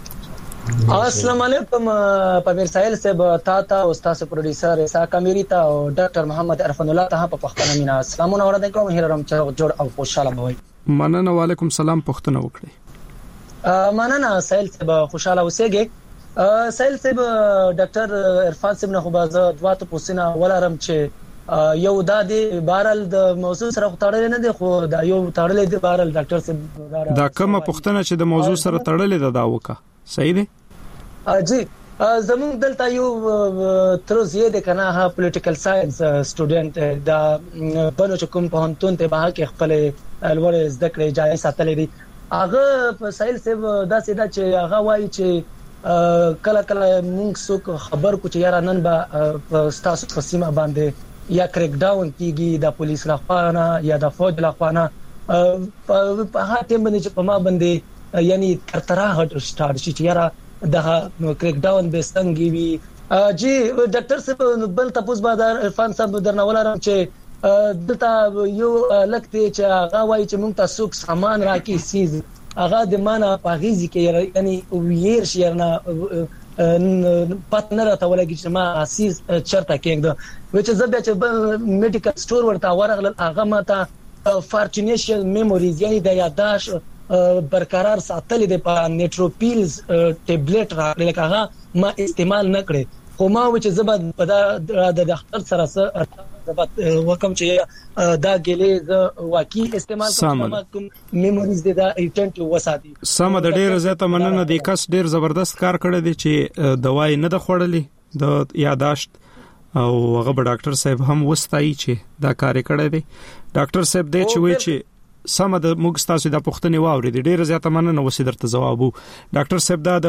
السلام علیکم پامیر ساحل صاحب تا او استاد پروډوسر اسحاق امیری تا او ډاکټر محمد عرفان الله ته په پښتنه مینا سلامونه ورته کوم هیرم چې جوړ او خوشاله وي. مننه وعلیکم سلام پښتنه وکړئ. مننه ساحل صاحب خوشاله اوسېږي. ساحل صاحب ډاکټر عرفان صاحب نه خو باز دواته پوښتنه ولرم چې یو د بارل د موضوع سره تړلې نه دی خو دا یو تړلې دی بارل ډاکټر صاحب دا کومه پوښتنه چې د موضوع سره تړلې ده دا وکا صحیح دی جی زموږ دلته یو تر زیات کنه ها پولیټیکل ساينس سټوډنټ دا بنو چې کوم په هنتون ته به کې خپل الور زده کړې جای ساتلې دي هغه په سایل سیب دا سیدا چې هغه وایي چې کله کله موږ څوک خبر کو چې یاره نن به ستاسو په سیمه باندې یا کریک ډاون کیږي د پولیس لخوا یا د فوج لخوا نه په هغه ټیم باندې چې په ما باندې یعنی ترترا هټ سٹارټ شي چې یاره د کریک ډاون به څنګه وي. جی ډاکټر صاحب بل تاسو به عرفان صاحب درنولم چې دلته یو لکه چې هغه وایي چې موږ تاسو سامان راکې سیز هغه د معنا پاغيزي کې یعنی ویر شيرنه پاتنه راته ولګي چې ما سیز چرته کېنګ which is بیا چې میډیکل سٹور ورته ورغل هغه ماته فارچینیشن میموریز یعنی د یاداش برقرار ساتل د په نیټروپیلز ټابلیټ راغلی هغه ما استعمال نکړي خو ما چې زبد په د ډاکټر سره زبد وکم چې دا ګلې واقعي استعمال کوم میموریز د ایټنټ وساتي سم د ډیر زیاته مننه د کس ډیر زبردست کار کړی دی چې دوايي نه د خوړلې د یاداشت او هغه ډاکټر صاحب هم وستایي چې دا کار کړی دی. ډاکټر صاحب دې چې وی چې سم د موږ تاسو د پوښتنې واوري د ډیره زیاته مننه وسې درته جوابو ډاکټر صاحب دا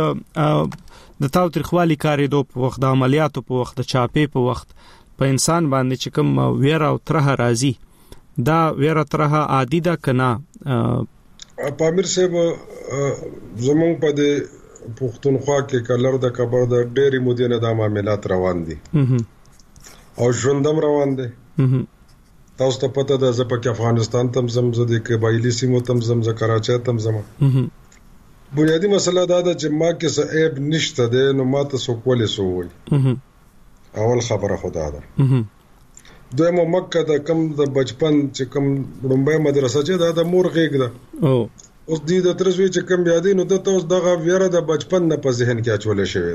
د تاو ترخوالي کارې دوه په وخت د عملیاتو په وخت د چاپې په وخت په انسان باندې چې کوم ویره او ترها راځي دا ویره ترها عادي ده کنه پامیر صاحب زمونږ په د پښتونخوا کې کلر د کبر د ډېری مودې نه د معاملات روان دي او ژوندم روان دي تاسو ته پته ده چې په افغانستان تم زمزه د قبایلی سیمو تم زمزه کراچۍ تم زمه بنیادی مسله دا ده چې ما کې څه عیب نشته ده نو ما ته سو کولې سو وي اول خبره خدا ده دویمه مکه د کم د بچپن چې کم لومبه مدرسه چې د مور غېګ ده اوس دې د ترسوي چې کم یادې نو د تاسو دغه ویره د بچپن نه په ذهن کې اچولې شوې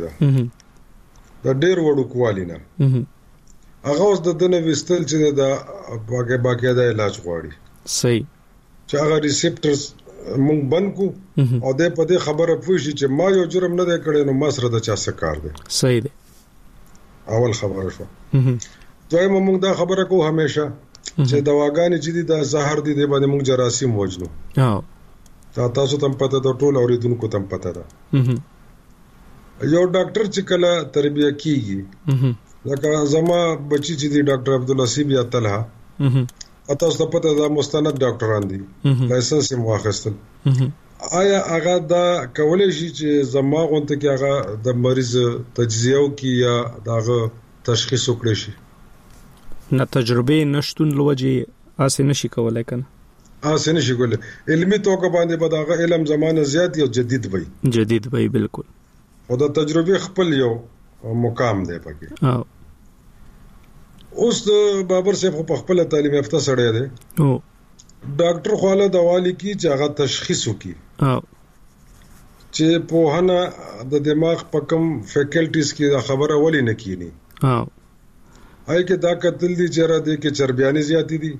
ده د ډېر وړو کوالی نه هغه اوس د دنه وستل چې د باقاعده علاج غواړي صحیح چې هغه ریسپټرز مونږ بند کو او د په دې خبره پوښي چې ما یو جرم نه دی کړی نو ما سره د چا څه کار دی صحیح دی اول خبره شو دویم مونږ دا خبره کو همیشه چې دواګانې چې دي د زهر دي د باندې مونږ جراثیم وژنو دا تاسو ته پته ده ټول اوریدونکو ته پته ده یو ډاکټر چې کله تربیه کیږي لکه زما بچی چې دی ډاکټر عبدالحسیب یا طلحه اته څه پته ده مستند ډاکټران دي لایسنس یې واخیستل آیا هغه دا کولای شي چې زما غونته کې هغه د مریض تجزیه او کی یا داغه تشخیص وکړي شي نه تجربه نشټون لوجه اسه نشي کولای کنه اسه نشي کولای علمي توګه باندې به داغه علم زمانه زیات یو جدید وي بالکل او د تجربه خپل یو مقام دی پکې اوس بابر صاحب په خپل تعلیم یافته سړی دی او ډاکټر خواله دوالی کی چې هغه تشخیص وکي چې په هنه د دماغ په کم فیکلټیز کې خبره ولې نه کینی آی کې دا کتل دي چې را دي کې چربیانې زیاتې دي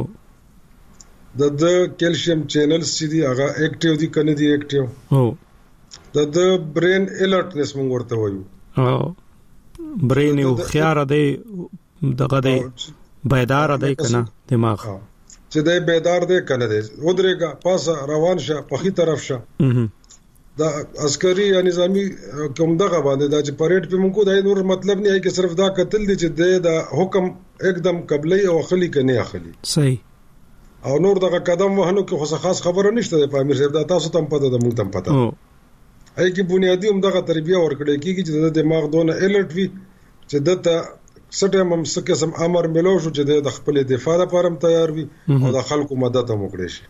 د کیلشیم چینلز چې دي هغه اکټیو دي کنه دي اکټیو د برین الرټنس موږ ورته وایو برین یو خيار دی دغه دی بیدار دی کنه دماغ چې دی بیدار دی کنه دی ودرېګه پاسه روان شه په خي طرف شه دا عسکري یا نظامی کوم دغه باندې دا چې پریډ په مونږ دا نور مطلب نه هي چې صرف دا قتل دي چې دا حکم एकदम قبلي او خلی کني اخلي صحیح او نور دغه قدم وهنو کې خو خاص خبره نشته په امیر صاحب دا تاسو ته پته ده مونږ ته پته اې کې بنیادی هم دغه تربیه ورکړې کیږي چې د دماغ دونه الرټ وي چې دته سټه هم څه قسم امر ملو شو چې د خپل دفاع لپاره تیار وي او د خلکو مدد هم وکړي شي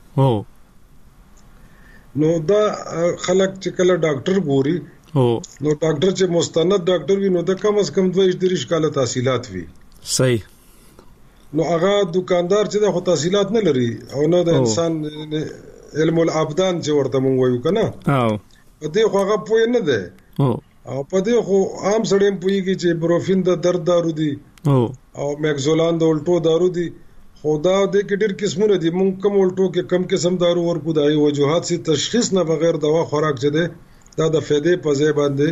نو دا خلک چې کله ډاکټر ګوري نو ډاکټر چې مستند ډاکټر وي نو د کم از کم 2-3 کال تحصیلات وي صحیح نو هغه دکاندار چې د خو تحصیلات نه لري او نو د انسان علم الابدان چې ورته مونږ وایو کنه په دې خو هغه پوه نه ده او په دې خو عام سړی پوهیږي چې بروفین د درد دارو دي او میکزولان د الټو دارو دي خدا دې کې ډېر قسمونه دي مونږ کوم الټو کې کم قسم دارو ورکو دای وجوهات سي تشخیص نه بغیر دوا خوراک چي ده دا د فائدې په ځای باندې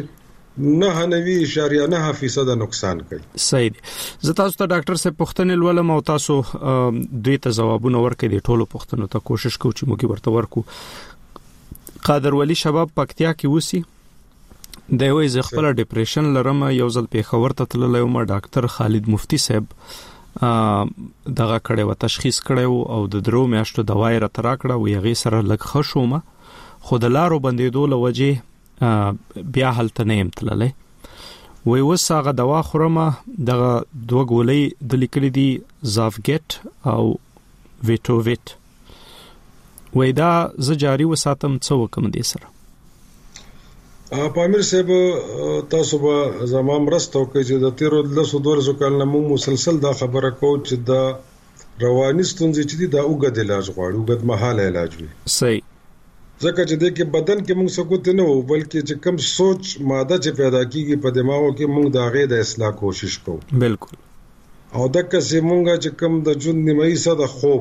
9.9% نقصان کوي صحیح دي زه تاسو ته ډاکټر صاحب پوښتنه لولم او تاسو دوی ته ځوابونه ورکړئ د ټولو پوښتنو ته کوشش کوو چې موږ ورته ورکو قادر ولی شباب پکتیا کې وسی د یو خپل ډیپریشن لرم یو ځل پیښور ته تللی وم ډاکټر خالد مفتی صاحب دغه کړه و تشخیص کړو او د درو میاشتو دوايي را ترا کړه او یغې سره لګ خښوم خود لارو بندیدو لوجه بیا حالت نه امتلله وی وساغه دوا خورمه دغه دوه ګولې د لیکلې دي زافګټ او ویټوویټ وی دا ز جاری وساتم څو کوم دي سره پامیر صاحب تاسو به زمام رستو کې چې د 13 کال نه موږ مسلسل دا خبره کوو چې دا رواني ستونزې چې دا اوږد علاج غواړي اوږد مهاله علاج وي صحیح ځکه چې د کې بدن کې موږ سکوت نه وو بلکې چې کم سوچ ماده چې پیدا کیږي په دماغو کې موږ دا غي د اصلاح کوشش کوو بالکل او دغه چې موږ چې کم د جون نیمه حصہ د خوب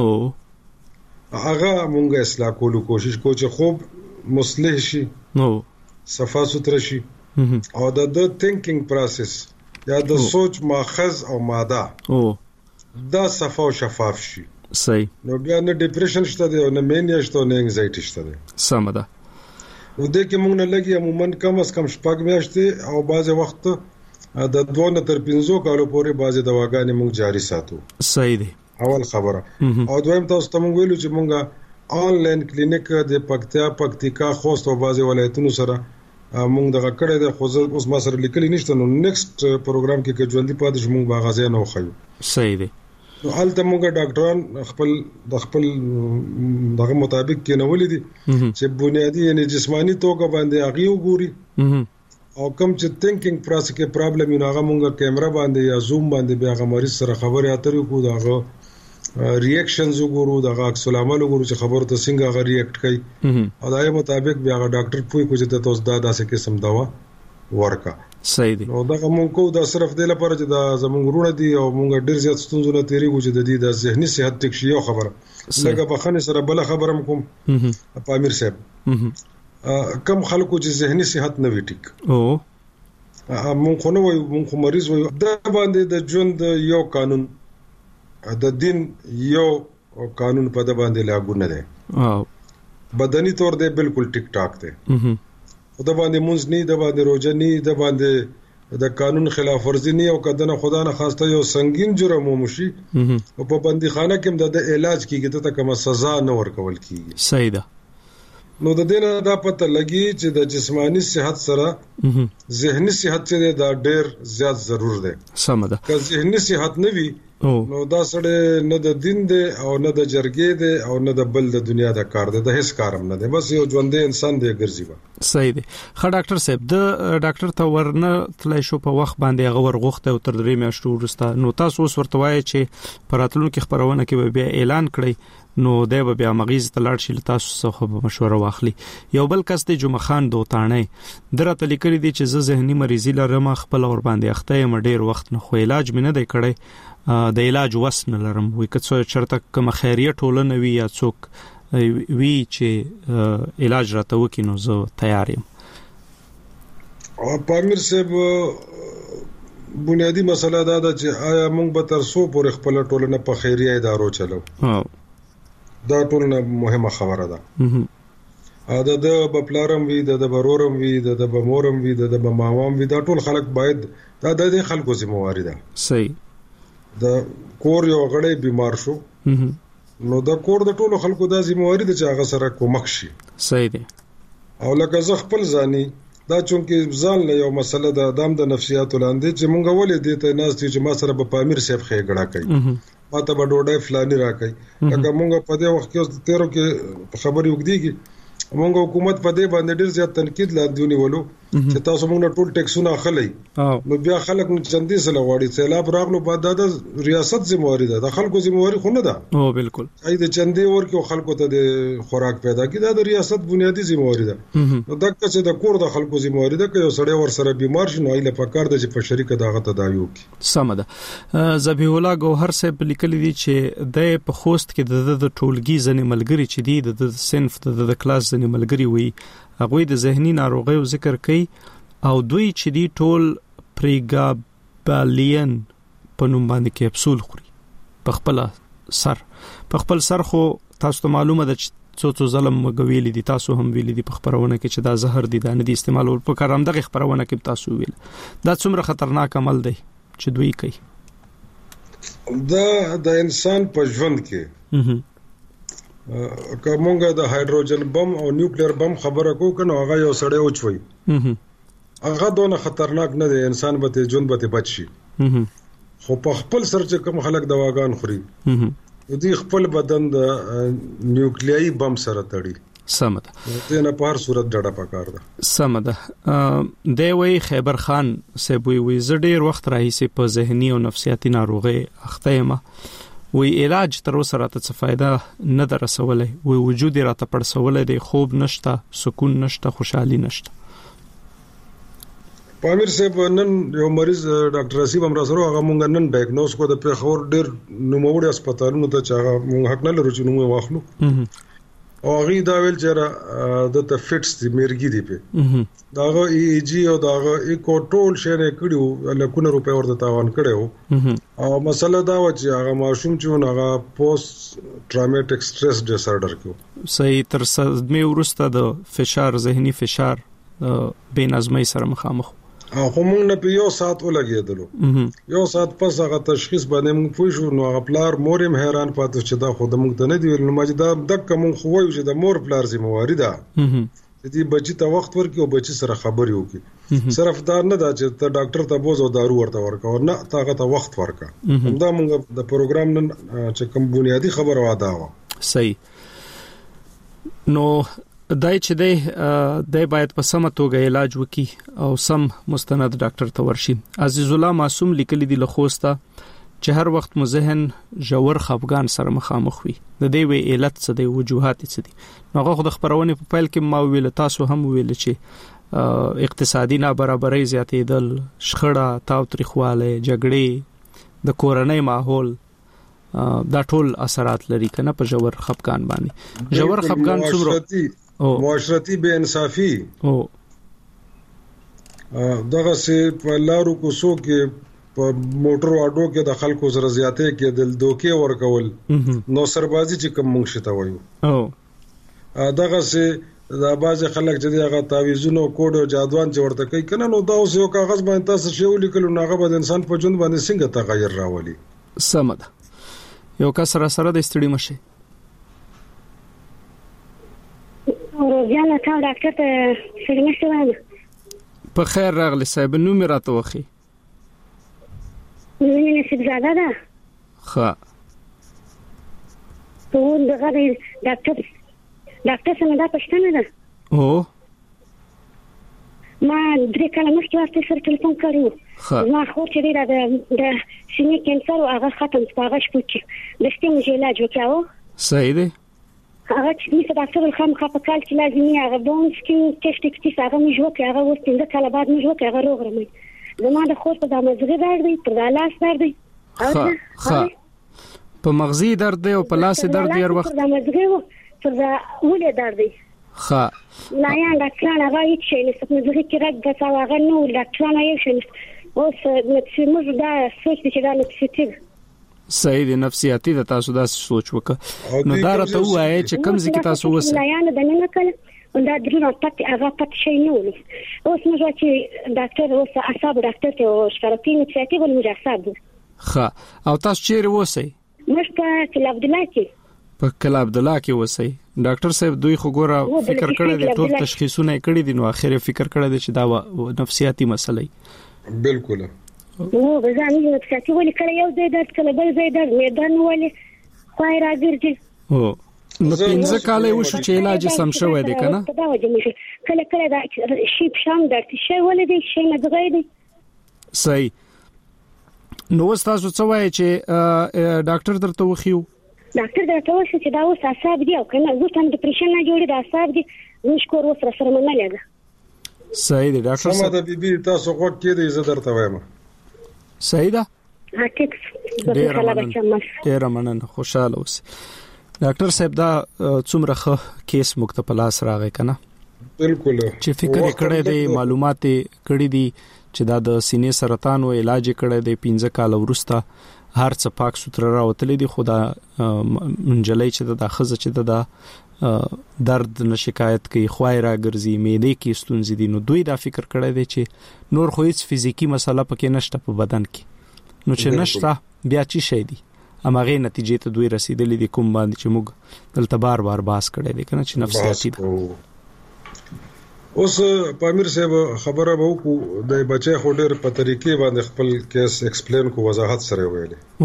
هغه موږ اصلاح کولو کوشش کوو چې خوب مصلح شي صفا سوتره شي او د تھینکینګ پروسس یا د سوچ ماخذ او ماده دا صفا او شفاف شي صحیح. نو بیا نه ډیپریشن شته دی او نه مینیا شته نه انگزایټی شته دی. سم ده. نو د کې موږ نه لګي عموما کم از کم شپږ میاشتې او بعض وخت د 2 نه تر 5 کالو پورې بعض دواګانې موږ جاری ساتو. صحیح دی. اول خبره. او دویم تاسو ته موږ ویلو چې موږ آنلاین کلینیک د پکتیکا خوست او بعض ولایتونو سره موږ دغه کړه د خو اوس ما سره لیکلي نشته. نو نیکسټ پروګرام کې کې ژوندۍ پاتې شو موږ باغازه نه وخیو. صحیح دی. نو البته موږ ډاکټران خپل دغه مطابق کې نه ولیدي چې بنیادی یعنی جسمانی توګه باندې هغه وګوري او کوم چې تھینکینګ پروسس کې پرابلم یو هغه موږ کیمرا باندې یا زوم باندې بیا هغه مریض سره خبرې اترې کوو دغه ریاکشنز وګورو دغه عکس العمل وګورو چې خبر ته څنګه هغه ریاکټ کوي او دغه مطابق بیا هغه ډاکټر پوي کوي چې تاسو دا داسې قسم دوا ورکا. صحیح دی. نو دا موږ کو دا صرف د لپاره چې دا زموږ ورونه دي او موږ ډیر زیات ستونزونه تیریږو چې د دې د ذهني صحت ټیک شي. یو خبره لکه په خنه سره بل خبره کوم په امیر صاحب کم خلکو چې ذهني صحت نه وي ټیک او موږ خو نه وایو موږ مریض وایو دا باندې د ژوند یو قانون د دین یو قانون په د باندې لاګو نه دی. بدني تور دی بالکل ټیک ټاک دی. د باندې مونږ نه د باندې روزه نه د باندې د قانون خلاف ورزي نه او کدنه خدا نه خواسته یو سنگین جرم ومشي او په بندیخانه کې د علاج کیږي ته کومه سزا نه ورکول کیږي. صحیح ده. نو د دې نه دا پته لګي چې د جسمانی صحت سره ذهني صحت چې دا ډېر زیات ضرور دی. سم ده. که ذهني صحت نه وي نو دا سړی نه د دین دی او نه د جرګې دی او نه د بل د دنیا د کار دی د هیڅ کارم نه دی بس یو ژوندې انسان دی ګرځي. صحیح دی. خا ډاکټر صاحب د ډاکټر ته ورنه تلای شو په وخت باندې هغه ورغوخته او تر 3 میاشتو وروسته نو تاسو اوس ورته وایي چې پراتلونکو کې خبرونه کې بیا اعلان کړی نو دا به بیا مغیز ته لاړ شي تاسو څخه مشوره واخلي. یو بل کس دی جمعه خان دوتانه درته لیکلي دي چې زه ذهني مریضي لرم خپل اور باندې اخته یم ډیر وخت نه خو علاج مې نه دی کړی د علاج وس نه لرم وای کڅو چرته کوم خیریه ټولنه وی یا څوک وی چې علاج راته وکي نو زه تیار یم. او پامیر صاحب بنیادی مسله دا ده چې آیا موږ به تر څو پورې خپل ټولنه په خیریه ادارو چلو دا ټولنه مهمه خبره ده. د بپلارم وی د برورم وی د بمورم وی د بماوام وی دا ټول خلک باید دا د خلکو ذمہ واری ده. صحیح. د کور یو غړی بیمار شو نو د کور د ټولو خلکو د ذمہ واری ده چې هغه سره کومک شي. صحیح دی. او لکه زه خپل ځاني دا چونکه ځان له یو مسله د ادم د نفسیات ولاندې چې مونږ ولې دې ته ناس چې ما سره په پامیر صاحب خېګړه کوي ما ته به ډوډۍ فلاني راکړي لکه مونږ په دې وخت کې 13 کې خبرې وکړي مونږ حکومت په دې باندې ډېر زیات تنقید لاندونی ولو چې تاسو مونږ ټول ټیکسونه اخلي نو بیا خلک نو چندې سره غواړي سیلاب راغلو بعد د ریاست ذمہواری ده د خلکو ذمہواری خو نه ده. او بالکل ای د چندې ورکو خلکو ته د خوراک پیدا کړي د ریاست بنیادی ذمہواری ده. نو دغه چې د کور د خلکو ذمہواری ده که یو سړی ور سره بیمار شي نو ایله پکار ده چې په شریک دغه تداوی وکړي. سم ده. ذبیح الله گوهر صاحب لیکلی دي چې د په خوست کې د ټولګي ځنې ملګری چې دي د صنف د کلاس ځنې ملګری وي هغه د ذهني ناروغیو ذکر کوي او دوی چې دی ټول پریګابالین په نوم باندې کپسول خوري په خپل سر خو تاسو ته معلومه ده چې څو ظلم مګویل دي تاسو هم ویل دي په خبرونه کې چې دا زهر دي دا نه دي استعمالول په کارم دغه خبرونه کې تاسو ویل دا څومره خطرناک عمل دی چې دوی کوي دا د انسان په ژوند کې کومه د هایدروجن بم او نیوکلیر بم خبره کو کنه هغه یو سړی اوچوي هغه دونه خطرناک نه دی انسان به ژوند به بچ شي خو په خپل سر چې کوم خلک دواګان خوري دوی خپل بدن د نیوکلیایي بم سره تړي. سمه ده. دې نه په هر صورت ډډه پکار ده. سمه ده. دی وی خیبر خان سیب وی زډیر وخت راهیسه په ذهني او نفسیاتي ناروغي اخته یم وی علاج تر اوسه راته څه فائدہ نه درسولې وی وجود راته پړسولې دی خوب نشته سکون نشته خوشحالي نشته. پامیر صاحب نن یو مریض ډاکټر رسیب هم را سره هغه مونږ نن ډایګنوز کو د پیښور ډېر نوموړي هسپتالونو ته چې هغه مونږ حق نه لرو چې نوم واخلو او غي دا ویل چې د ته فټس دی مرګي دی په داغه ای جی او داغه ایکو ټول شنه کړیو لکونه روپے ورته تاوان کړو او مسله دا و چې هغه ماشوم چې هغه پوست ټراوماټیک سټرس ډیس آرډر کو صحیح تر صدمه ورسته د فشار ذهني فشار بے نظمۍ سره مخامخ او موږ نه په یو سات ولګېدلو یو سات پس هغه تشخیص باندې موږ پوه شو نو هغه پلار مورم حیران پاتې چې دا خو د موږ ته نه دی نو ماجدا د کوم خو وایو چې د مور پلار ذمہواری ده دې بچی ته وخت ورکړي او بچی سره خبرې وکړي صرف دا نه دا چې ته ډاکټر ته بوز او دارو ورته ورکو نه تاغه ته وخت ورکا دا موږ د پروګرام نن چې کوم بنیادی خبره واده و صحیح نو دای چې د باید په سم توګه علاج وکي او سم مستند ډاکټر ته ورشي عزیز الله معصوم لیکلي دی لخوستا چې هر وخت مو ذهن جوړ خفقان سره مخامخ وي د دې وی علت څه دی وجوهات څه دي نو هغه د خبرونه په پیل کې ما ویل تاسو هم ویل چې اقتصادي نابرابرۍ زیاتېدل شخړه تاوتریخواله جګړې د کورنۍ ماحول دا ټول اثرات لري کنه په جوړ خفقان باندې جوړ خفقان څومره معاشرتي بے انصافي دغه سه په لارو کوڅو کې په موټر واډو کې د خلکو سره زیاتې کې د دوکې ورکول نو سربازي چې کوم مونږ شته وایو دغه سه د باز خلک چې هغه تعویذونو کوډ او جادوان چې ورته کوي کنه نو دا اوس یو کاغذ باندې تاسو شی ولیکل نو هغه به انسان په ژوند باندې څنګه تغیر راولي سمد یو کس سره د استړي مشه روزانه تا ډاکټر ته سلام شوم په خیر راغلی صاحب نو مې راته وخی مینه نصیب زاده ده ښه ته دغه ډاکټر څنګه دا پښتنه ده او ما درې کاله مخکې ورته سره ټلیفون کړو ما خو چې ډیره د سینې کینسر او هغه ختم سپاغه شو چې د ستیم علاج وکاو صحیح دی هغه چې مثل ډاکټر خام په کال کې لازمي هغه بون سکین ټیسټ کې هغه مې جوړ کړ هغه وست د کاله بعد مې جوړ کړ هغه روغ رمي زما د خور په د مزغه درد دی پر د لاس درد دی په مغزي درد دی او په لاس درد دی هر وخت د مزغه پر د ولې درد دی لا یا ډاکټر هغه هیڅ شي نه څه مزغه کې راځي دا هغه نو ډاکټر نه یې شي اوس نفسي موږ دا سوچ چې دا نفسي صحیح دی نفسیاتی د تاسو دا سوچ وکړه نو دا راته وایي چې کوم ځکه تاسو وسه لا یا د نه کله دا درنه پټ هغه پټ شي نه ولې اوس موږ چې ډاکټر اوس اعصاب ډاکټر ته او شکرتین چې ول موږ اعصاب ښه او تاسو چیرې وسه موږ په کلاب عبدالله کې په کلاب عبدالله کې وسه ډاکټر صاحب دوی خو ګوره فکر کړی دی ټول تشخیصونه کړی دي نو اخر فکر کړی دی چې دا نفسیاتی مسله بالکل نو غزاني نفسیاتی ولې کړی یو ځای درد کله بل ځای درد میدان ولې خوای راګرځي او نو پنځه کاله وشو چې علاج سم شوی دی کنه کله کله دا شي پښام درته شي ولې شي نه دغې دی صحیح نو تاسو څه وایي چې ډاکټر درته وخیو ډاکټر درته وایي چې دا اوس اعصاب دی او کنه زه تم ډیپریشن نه جوړی د اعصاب دی مشکور وسره سره نه لګا صحیح دی ډاکټر صاحب د بي تاسو خو کې دی زه درته وایم صحیح ده هټیکس ډیر مننه خوشاله اوسئ ډاکټر صاحب دا څومره ښه کیس مکتب پلاس راغی کنه بالکل چې فکر کړی دی معلومات کړی دي چې دا د سینې سرطان او علاج کړی دی 15 کال وروسته هر څه پاک ستر راوتلی دی خدا منجلې چې د خزه چې د درد نه شکایت کوي خوای راګرځي معده کې ستونزې دي نو دوی دا فکر کړی دی چې نور خو هیڅ فزیکی مسله پکې نشته په بدن کې نو چې نشته بیا چی شي دي امغه نتیجې ته دوی رسیدلې دي کوم باندې چې موږ دلته بار باس کړي دي کنه چې نفسیاتي اوس پامیر صاحب خبره به وکړو د بچي خو ډېر په طریقې باندې خپل کیس ایکسپلین کو وضاحت سره ویلې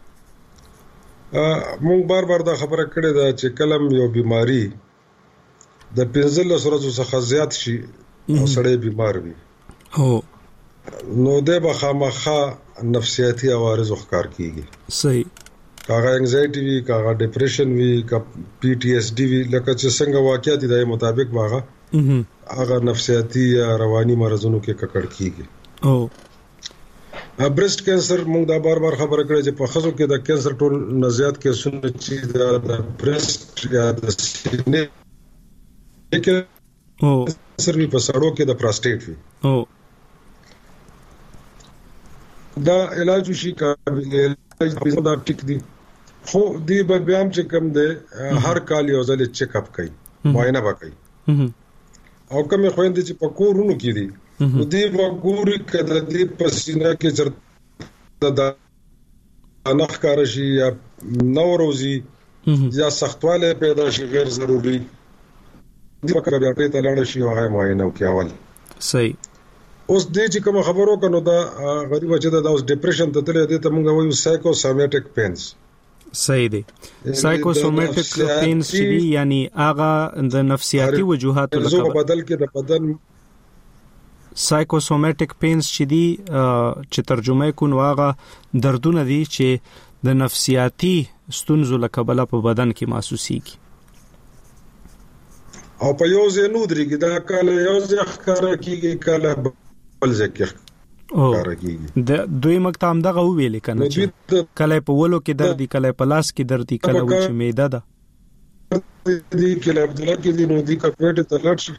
مونږ بار دا خبره کړې ده چې کلم یو بیماری د 15 ورځې څخه زیات شي او سړی بیمار وي نو د بخامخه نفسیاتي عوارض ښکار کیږي صحیح کاغه انگزایټي وی کاغه ډیپریشن وی کا پی ټی اس ډی وی لکه چې څنګه واقعیت دی مطابق واغه هغه نفسیاتي یا رواني مرزونو کې ککړ کیږي بريست کینسر موږ دا بار بار خبره کړې چې په خزو کې د کینسر ټول نزيات کیسونه چې د بريست یا د سینې کې سروي په سړو کې د پروستات وي دا علاج شي قابل علاج دا ټیک دي خو دی به بیا هم چې کوم دی هر کال یو ځل چیک اپ کوي معاینه وکړي او کوم خويندې چې په کورونو کې دي دوی وګوري کله دې پسینه کې چرته د نخ کار شي یا نوروزي یا سختواله پیدا شي غیر ضروري دې وکړه بیا په تلاړ شي او هغه معاینه وکړي اول صحیح اوس دې چې کوم خبرو کنو دا غریب چې دا اوس ډیپریشن ته تللی دی ته موږ وایو سایکوسوماتیک پینز صحیح دی سایکوسوماتیک پینز چې دی یعنی هغه د نفسیاتي وجوهاتو لپاره بدل کې د بدن سایکوسوماتیک پینز چې دی چې ترجمه کو نو هغه دردونه دي چې د نفسیاتي ستونزو لکبله په بدن کې محسوسيږي او په یو ځای نو درېږي دا کله یو ځای ښکارا کیږي کله بل ځای ښکارا کیږي د دوی مقام دغه ویل کنه چې کله په ولو کې درد کله په لاس کې درد کله و چې معده ده دي کله عبد الله کې دي نو دي کپټ ته لاړ شي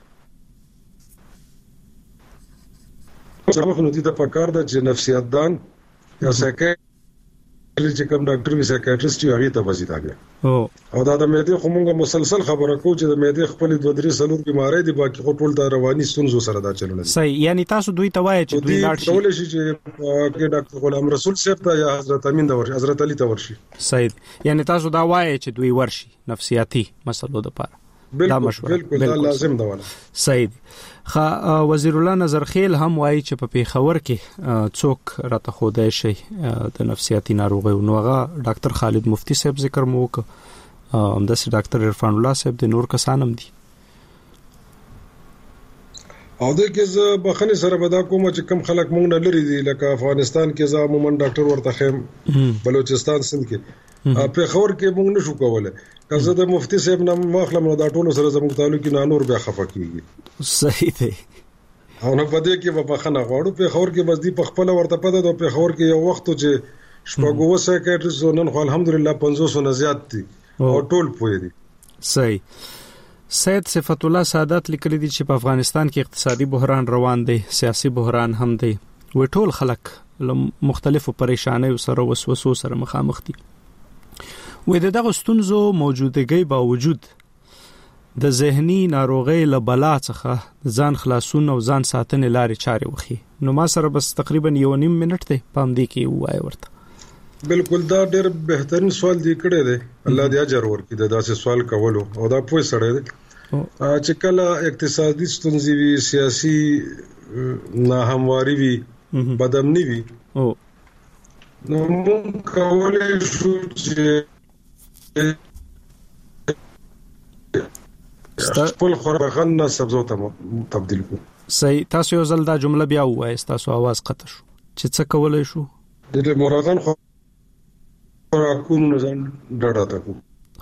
څنګه نو دي د پکار د نفسیات دان یا سایکیاتریست چې کوم ډاکټر وی سایکیاتریست یې هغه ته وځي دا او دا د معدې خمونګه مسلسل خبره کو چې د معدې خپل 2-3 سلور بیماری دي باقي ټول د رواني ستونزو سره دا چلونه صحیح یعنی تاسو دوی ته وایي چې دوی لاړ شي ټول شي چې ډاکټر غلام رسول صاحب ته یا حضرت امین دا ورشي حضرت علي ته ورشي صحیح یعنی تاسو دا وایي چې دوی ورشي نفسیاتي مسلو د پاره دا مشوره بالکل لازم ده ولا صحیح وزیر الله نظرخیل هم وایي چې په پیښور کې څوک راته خوده شي د نفسیاتي ناروغیو نو هغه ډاکټر خالد مفتی صاحب ذکر مو وکړ همداسې ډاکټر عرفان الله صاحب د نور کسانم دي او د کې ز بخنه سره بدا کوم چې کم خلک مونږ نه لري دي لکه افغانستان کې ز عموما ډاکټر ورته خیم بلوچستان سند کې په خور کې مونږ نشو کولای کله د مفتی صاحب نام مخلم نو دا ټولو سره زموږ تعلق نه نور بیا خفه کیږي صحیح دی او نه پدې کې په بخنه غواړو په خور کې بس دی په خپل ورته پد د په خور کې یو وخت چې شپږو سایکیاتریست نن خو الحمدلله 500 نه زیات دي او ټول پوي دي صحیح سید صفت الله سعادت لیکلي دي چې په افغانستان کې اقتصادي بحران روان دی سیاسي بحران هم دی و ټول خلک مختلفو پریشانایو سره وسوسو سره مخامخ دي و دغه ستونزو موجودګۍ باوجود د ذهني ناروغۍ له بلا څخه ځان خلاصون او ځان ساتنې لارې چارې وخی نو ما سره بس تقریبا 1.5 منټ ته پام دی کې وای ورته بالکل دا ډېر بهترین سوال دی کړی دی الله دې اجر ورکړي دا داسې سوال کولو او دا پوه سره دی چې کله اقتصادي ستونزې وي سیاسي ناهمواري وي بدامني وي نو موږ کولای شو چې خپل خورغن سبزو ته تبديل کو صحیح تاسو یو ځل دا جمله بیا وایي تاسو आवाज قطع شو چې څه کولای شو د مرغان خوراکونو ځان ډډه تا کو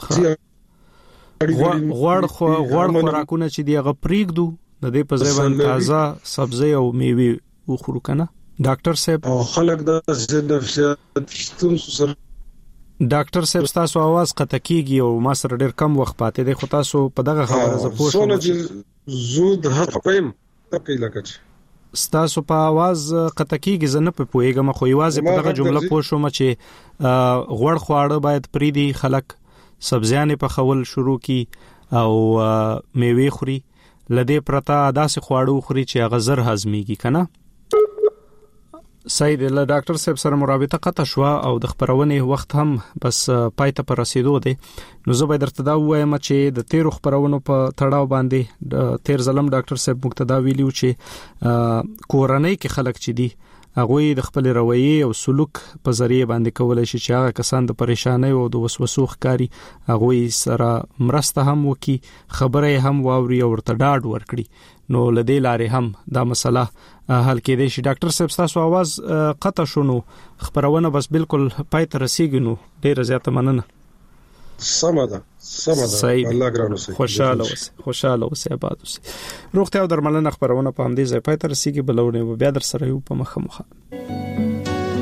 غوړ خوراکونه چې دی غپریګدو د دې په ځای باندې تازه سبزی او میوه وخورو کنه ډاکټر صاحب او خلک د نفسیات ستونزو سره ډاکټر صاحب تاسو आवाज قطع کیږي او ما سره ډېر کم وخت پاتې دی خو تاسو په دغه خبره ز پوه شئ زود هڅم تکي لکه تاسو په आवाज قطع کیږي زنه په پوهیږم خو یوازې په دغه جمله پوه شوم چې غوړ خواړه باید پریدي خلک سبزیانې په خول شروع کی او میوه خوري لدې پرتا داسې خواړو خوري چې غزر هضميږي کنه سید له ډاکټر صاحب سره مرابطه قطع شو او د خبرونې وخت هم بس پایته پر رسیدو دی نو زه به درته دا وایم چې د 13 خبرونو په تړاو باندې د 13 ظلم ډاکټر صاحب مقتدا ویلیو چې کورنۍ کې خلک چې دي هغه د خپل رویه او سلوک په ذریعہ باندې کولای شي چې هغه کسان د پریشانۍ او د وسوسو ښکاری هغه سره مرسته هم وکي خبره هم واوري او ورته ډاډ ورکړي نو لدې لارې هم دا مسله حل کېدای شي ډاکټر صاحب تاسو आवाज قطع شونو خبرونه بس بالکل پای ته رسیږي نو ډیره زیاته مننه سمده الله ګرانو سي خوشاله اوسه آباد اوسه روغتیا او درملنه خبرونه په همدې ځای پای ته رسیږي بلونه بیا در سره یو په مخه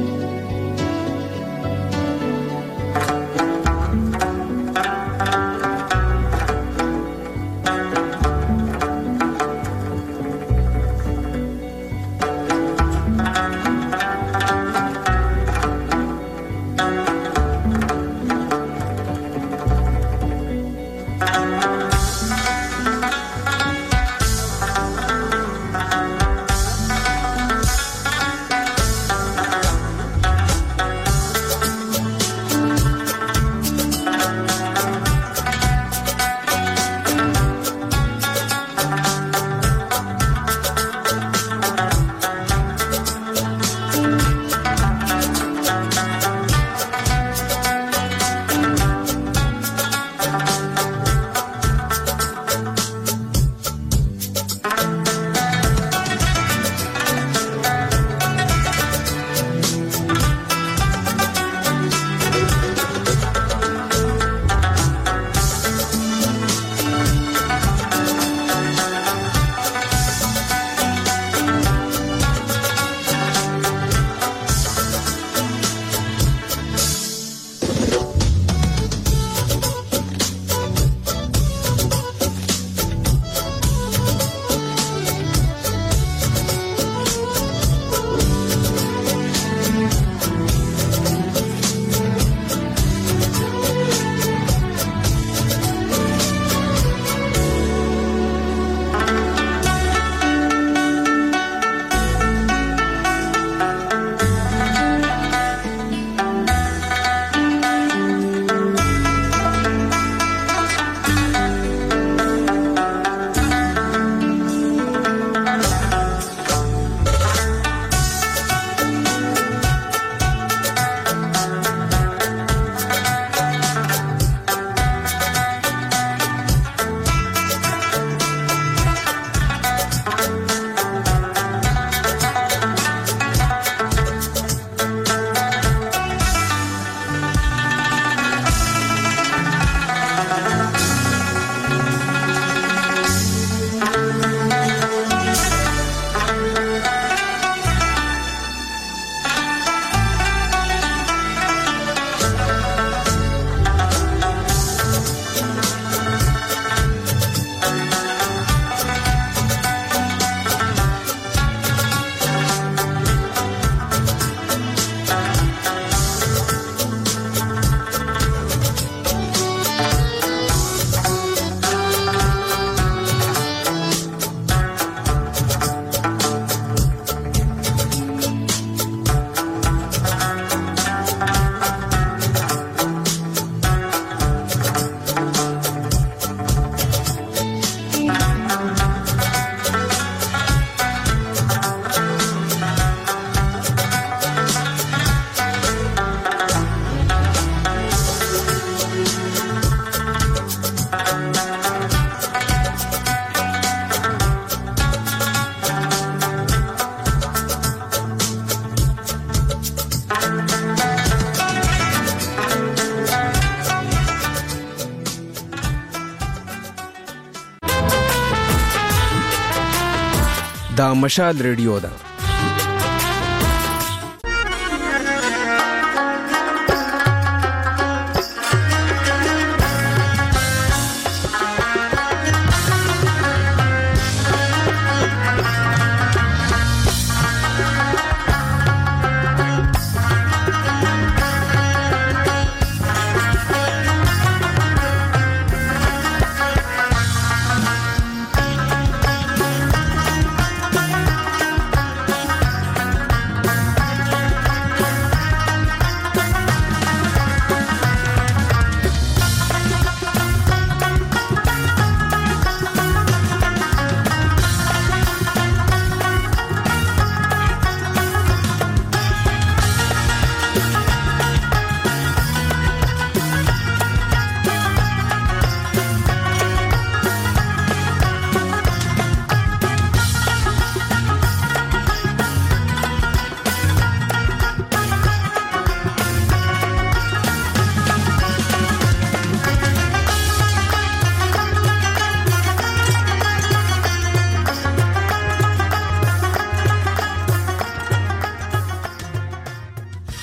دا مشال ریډیو ده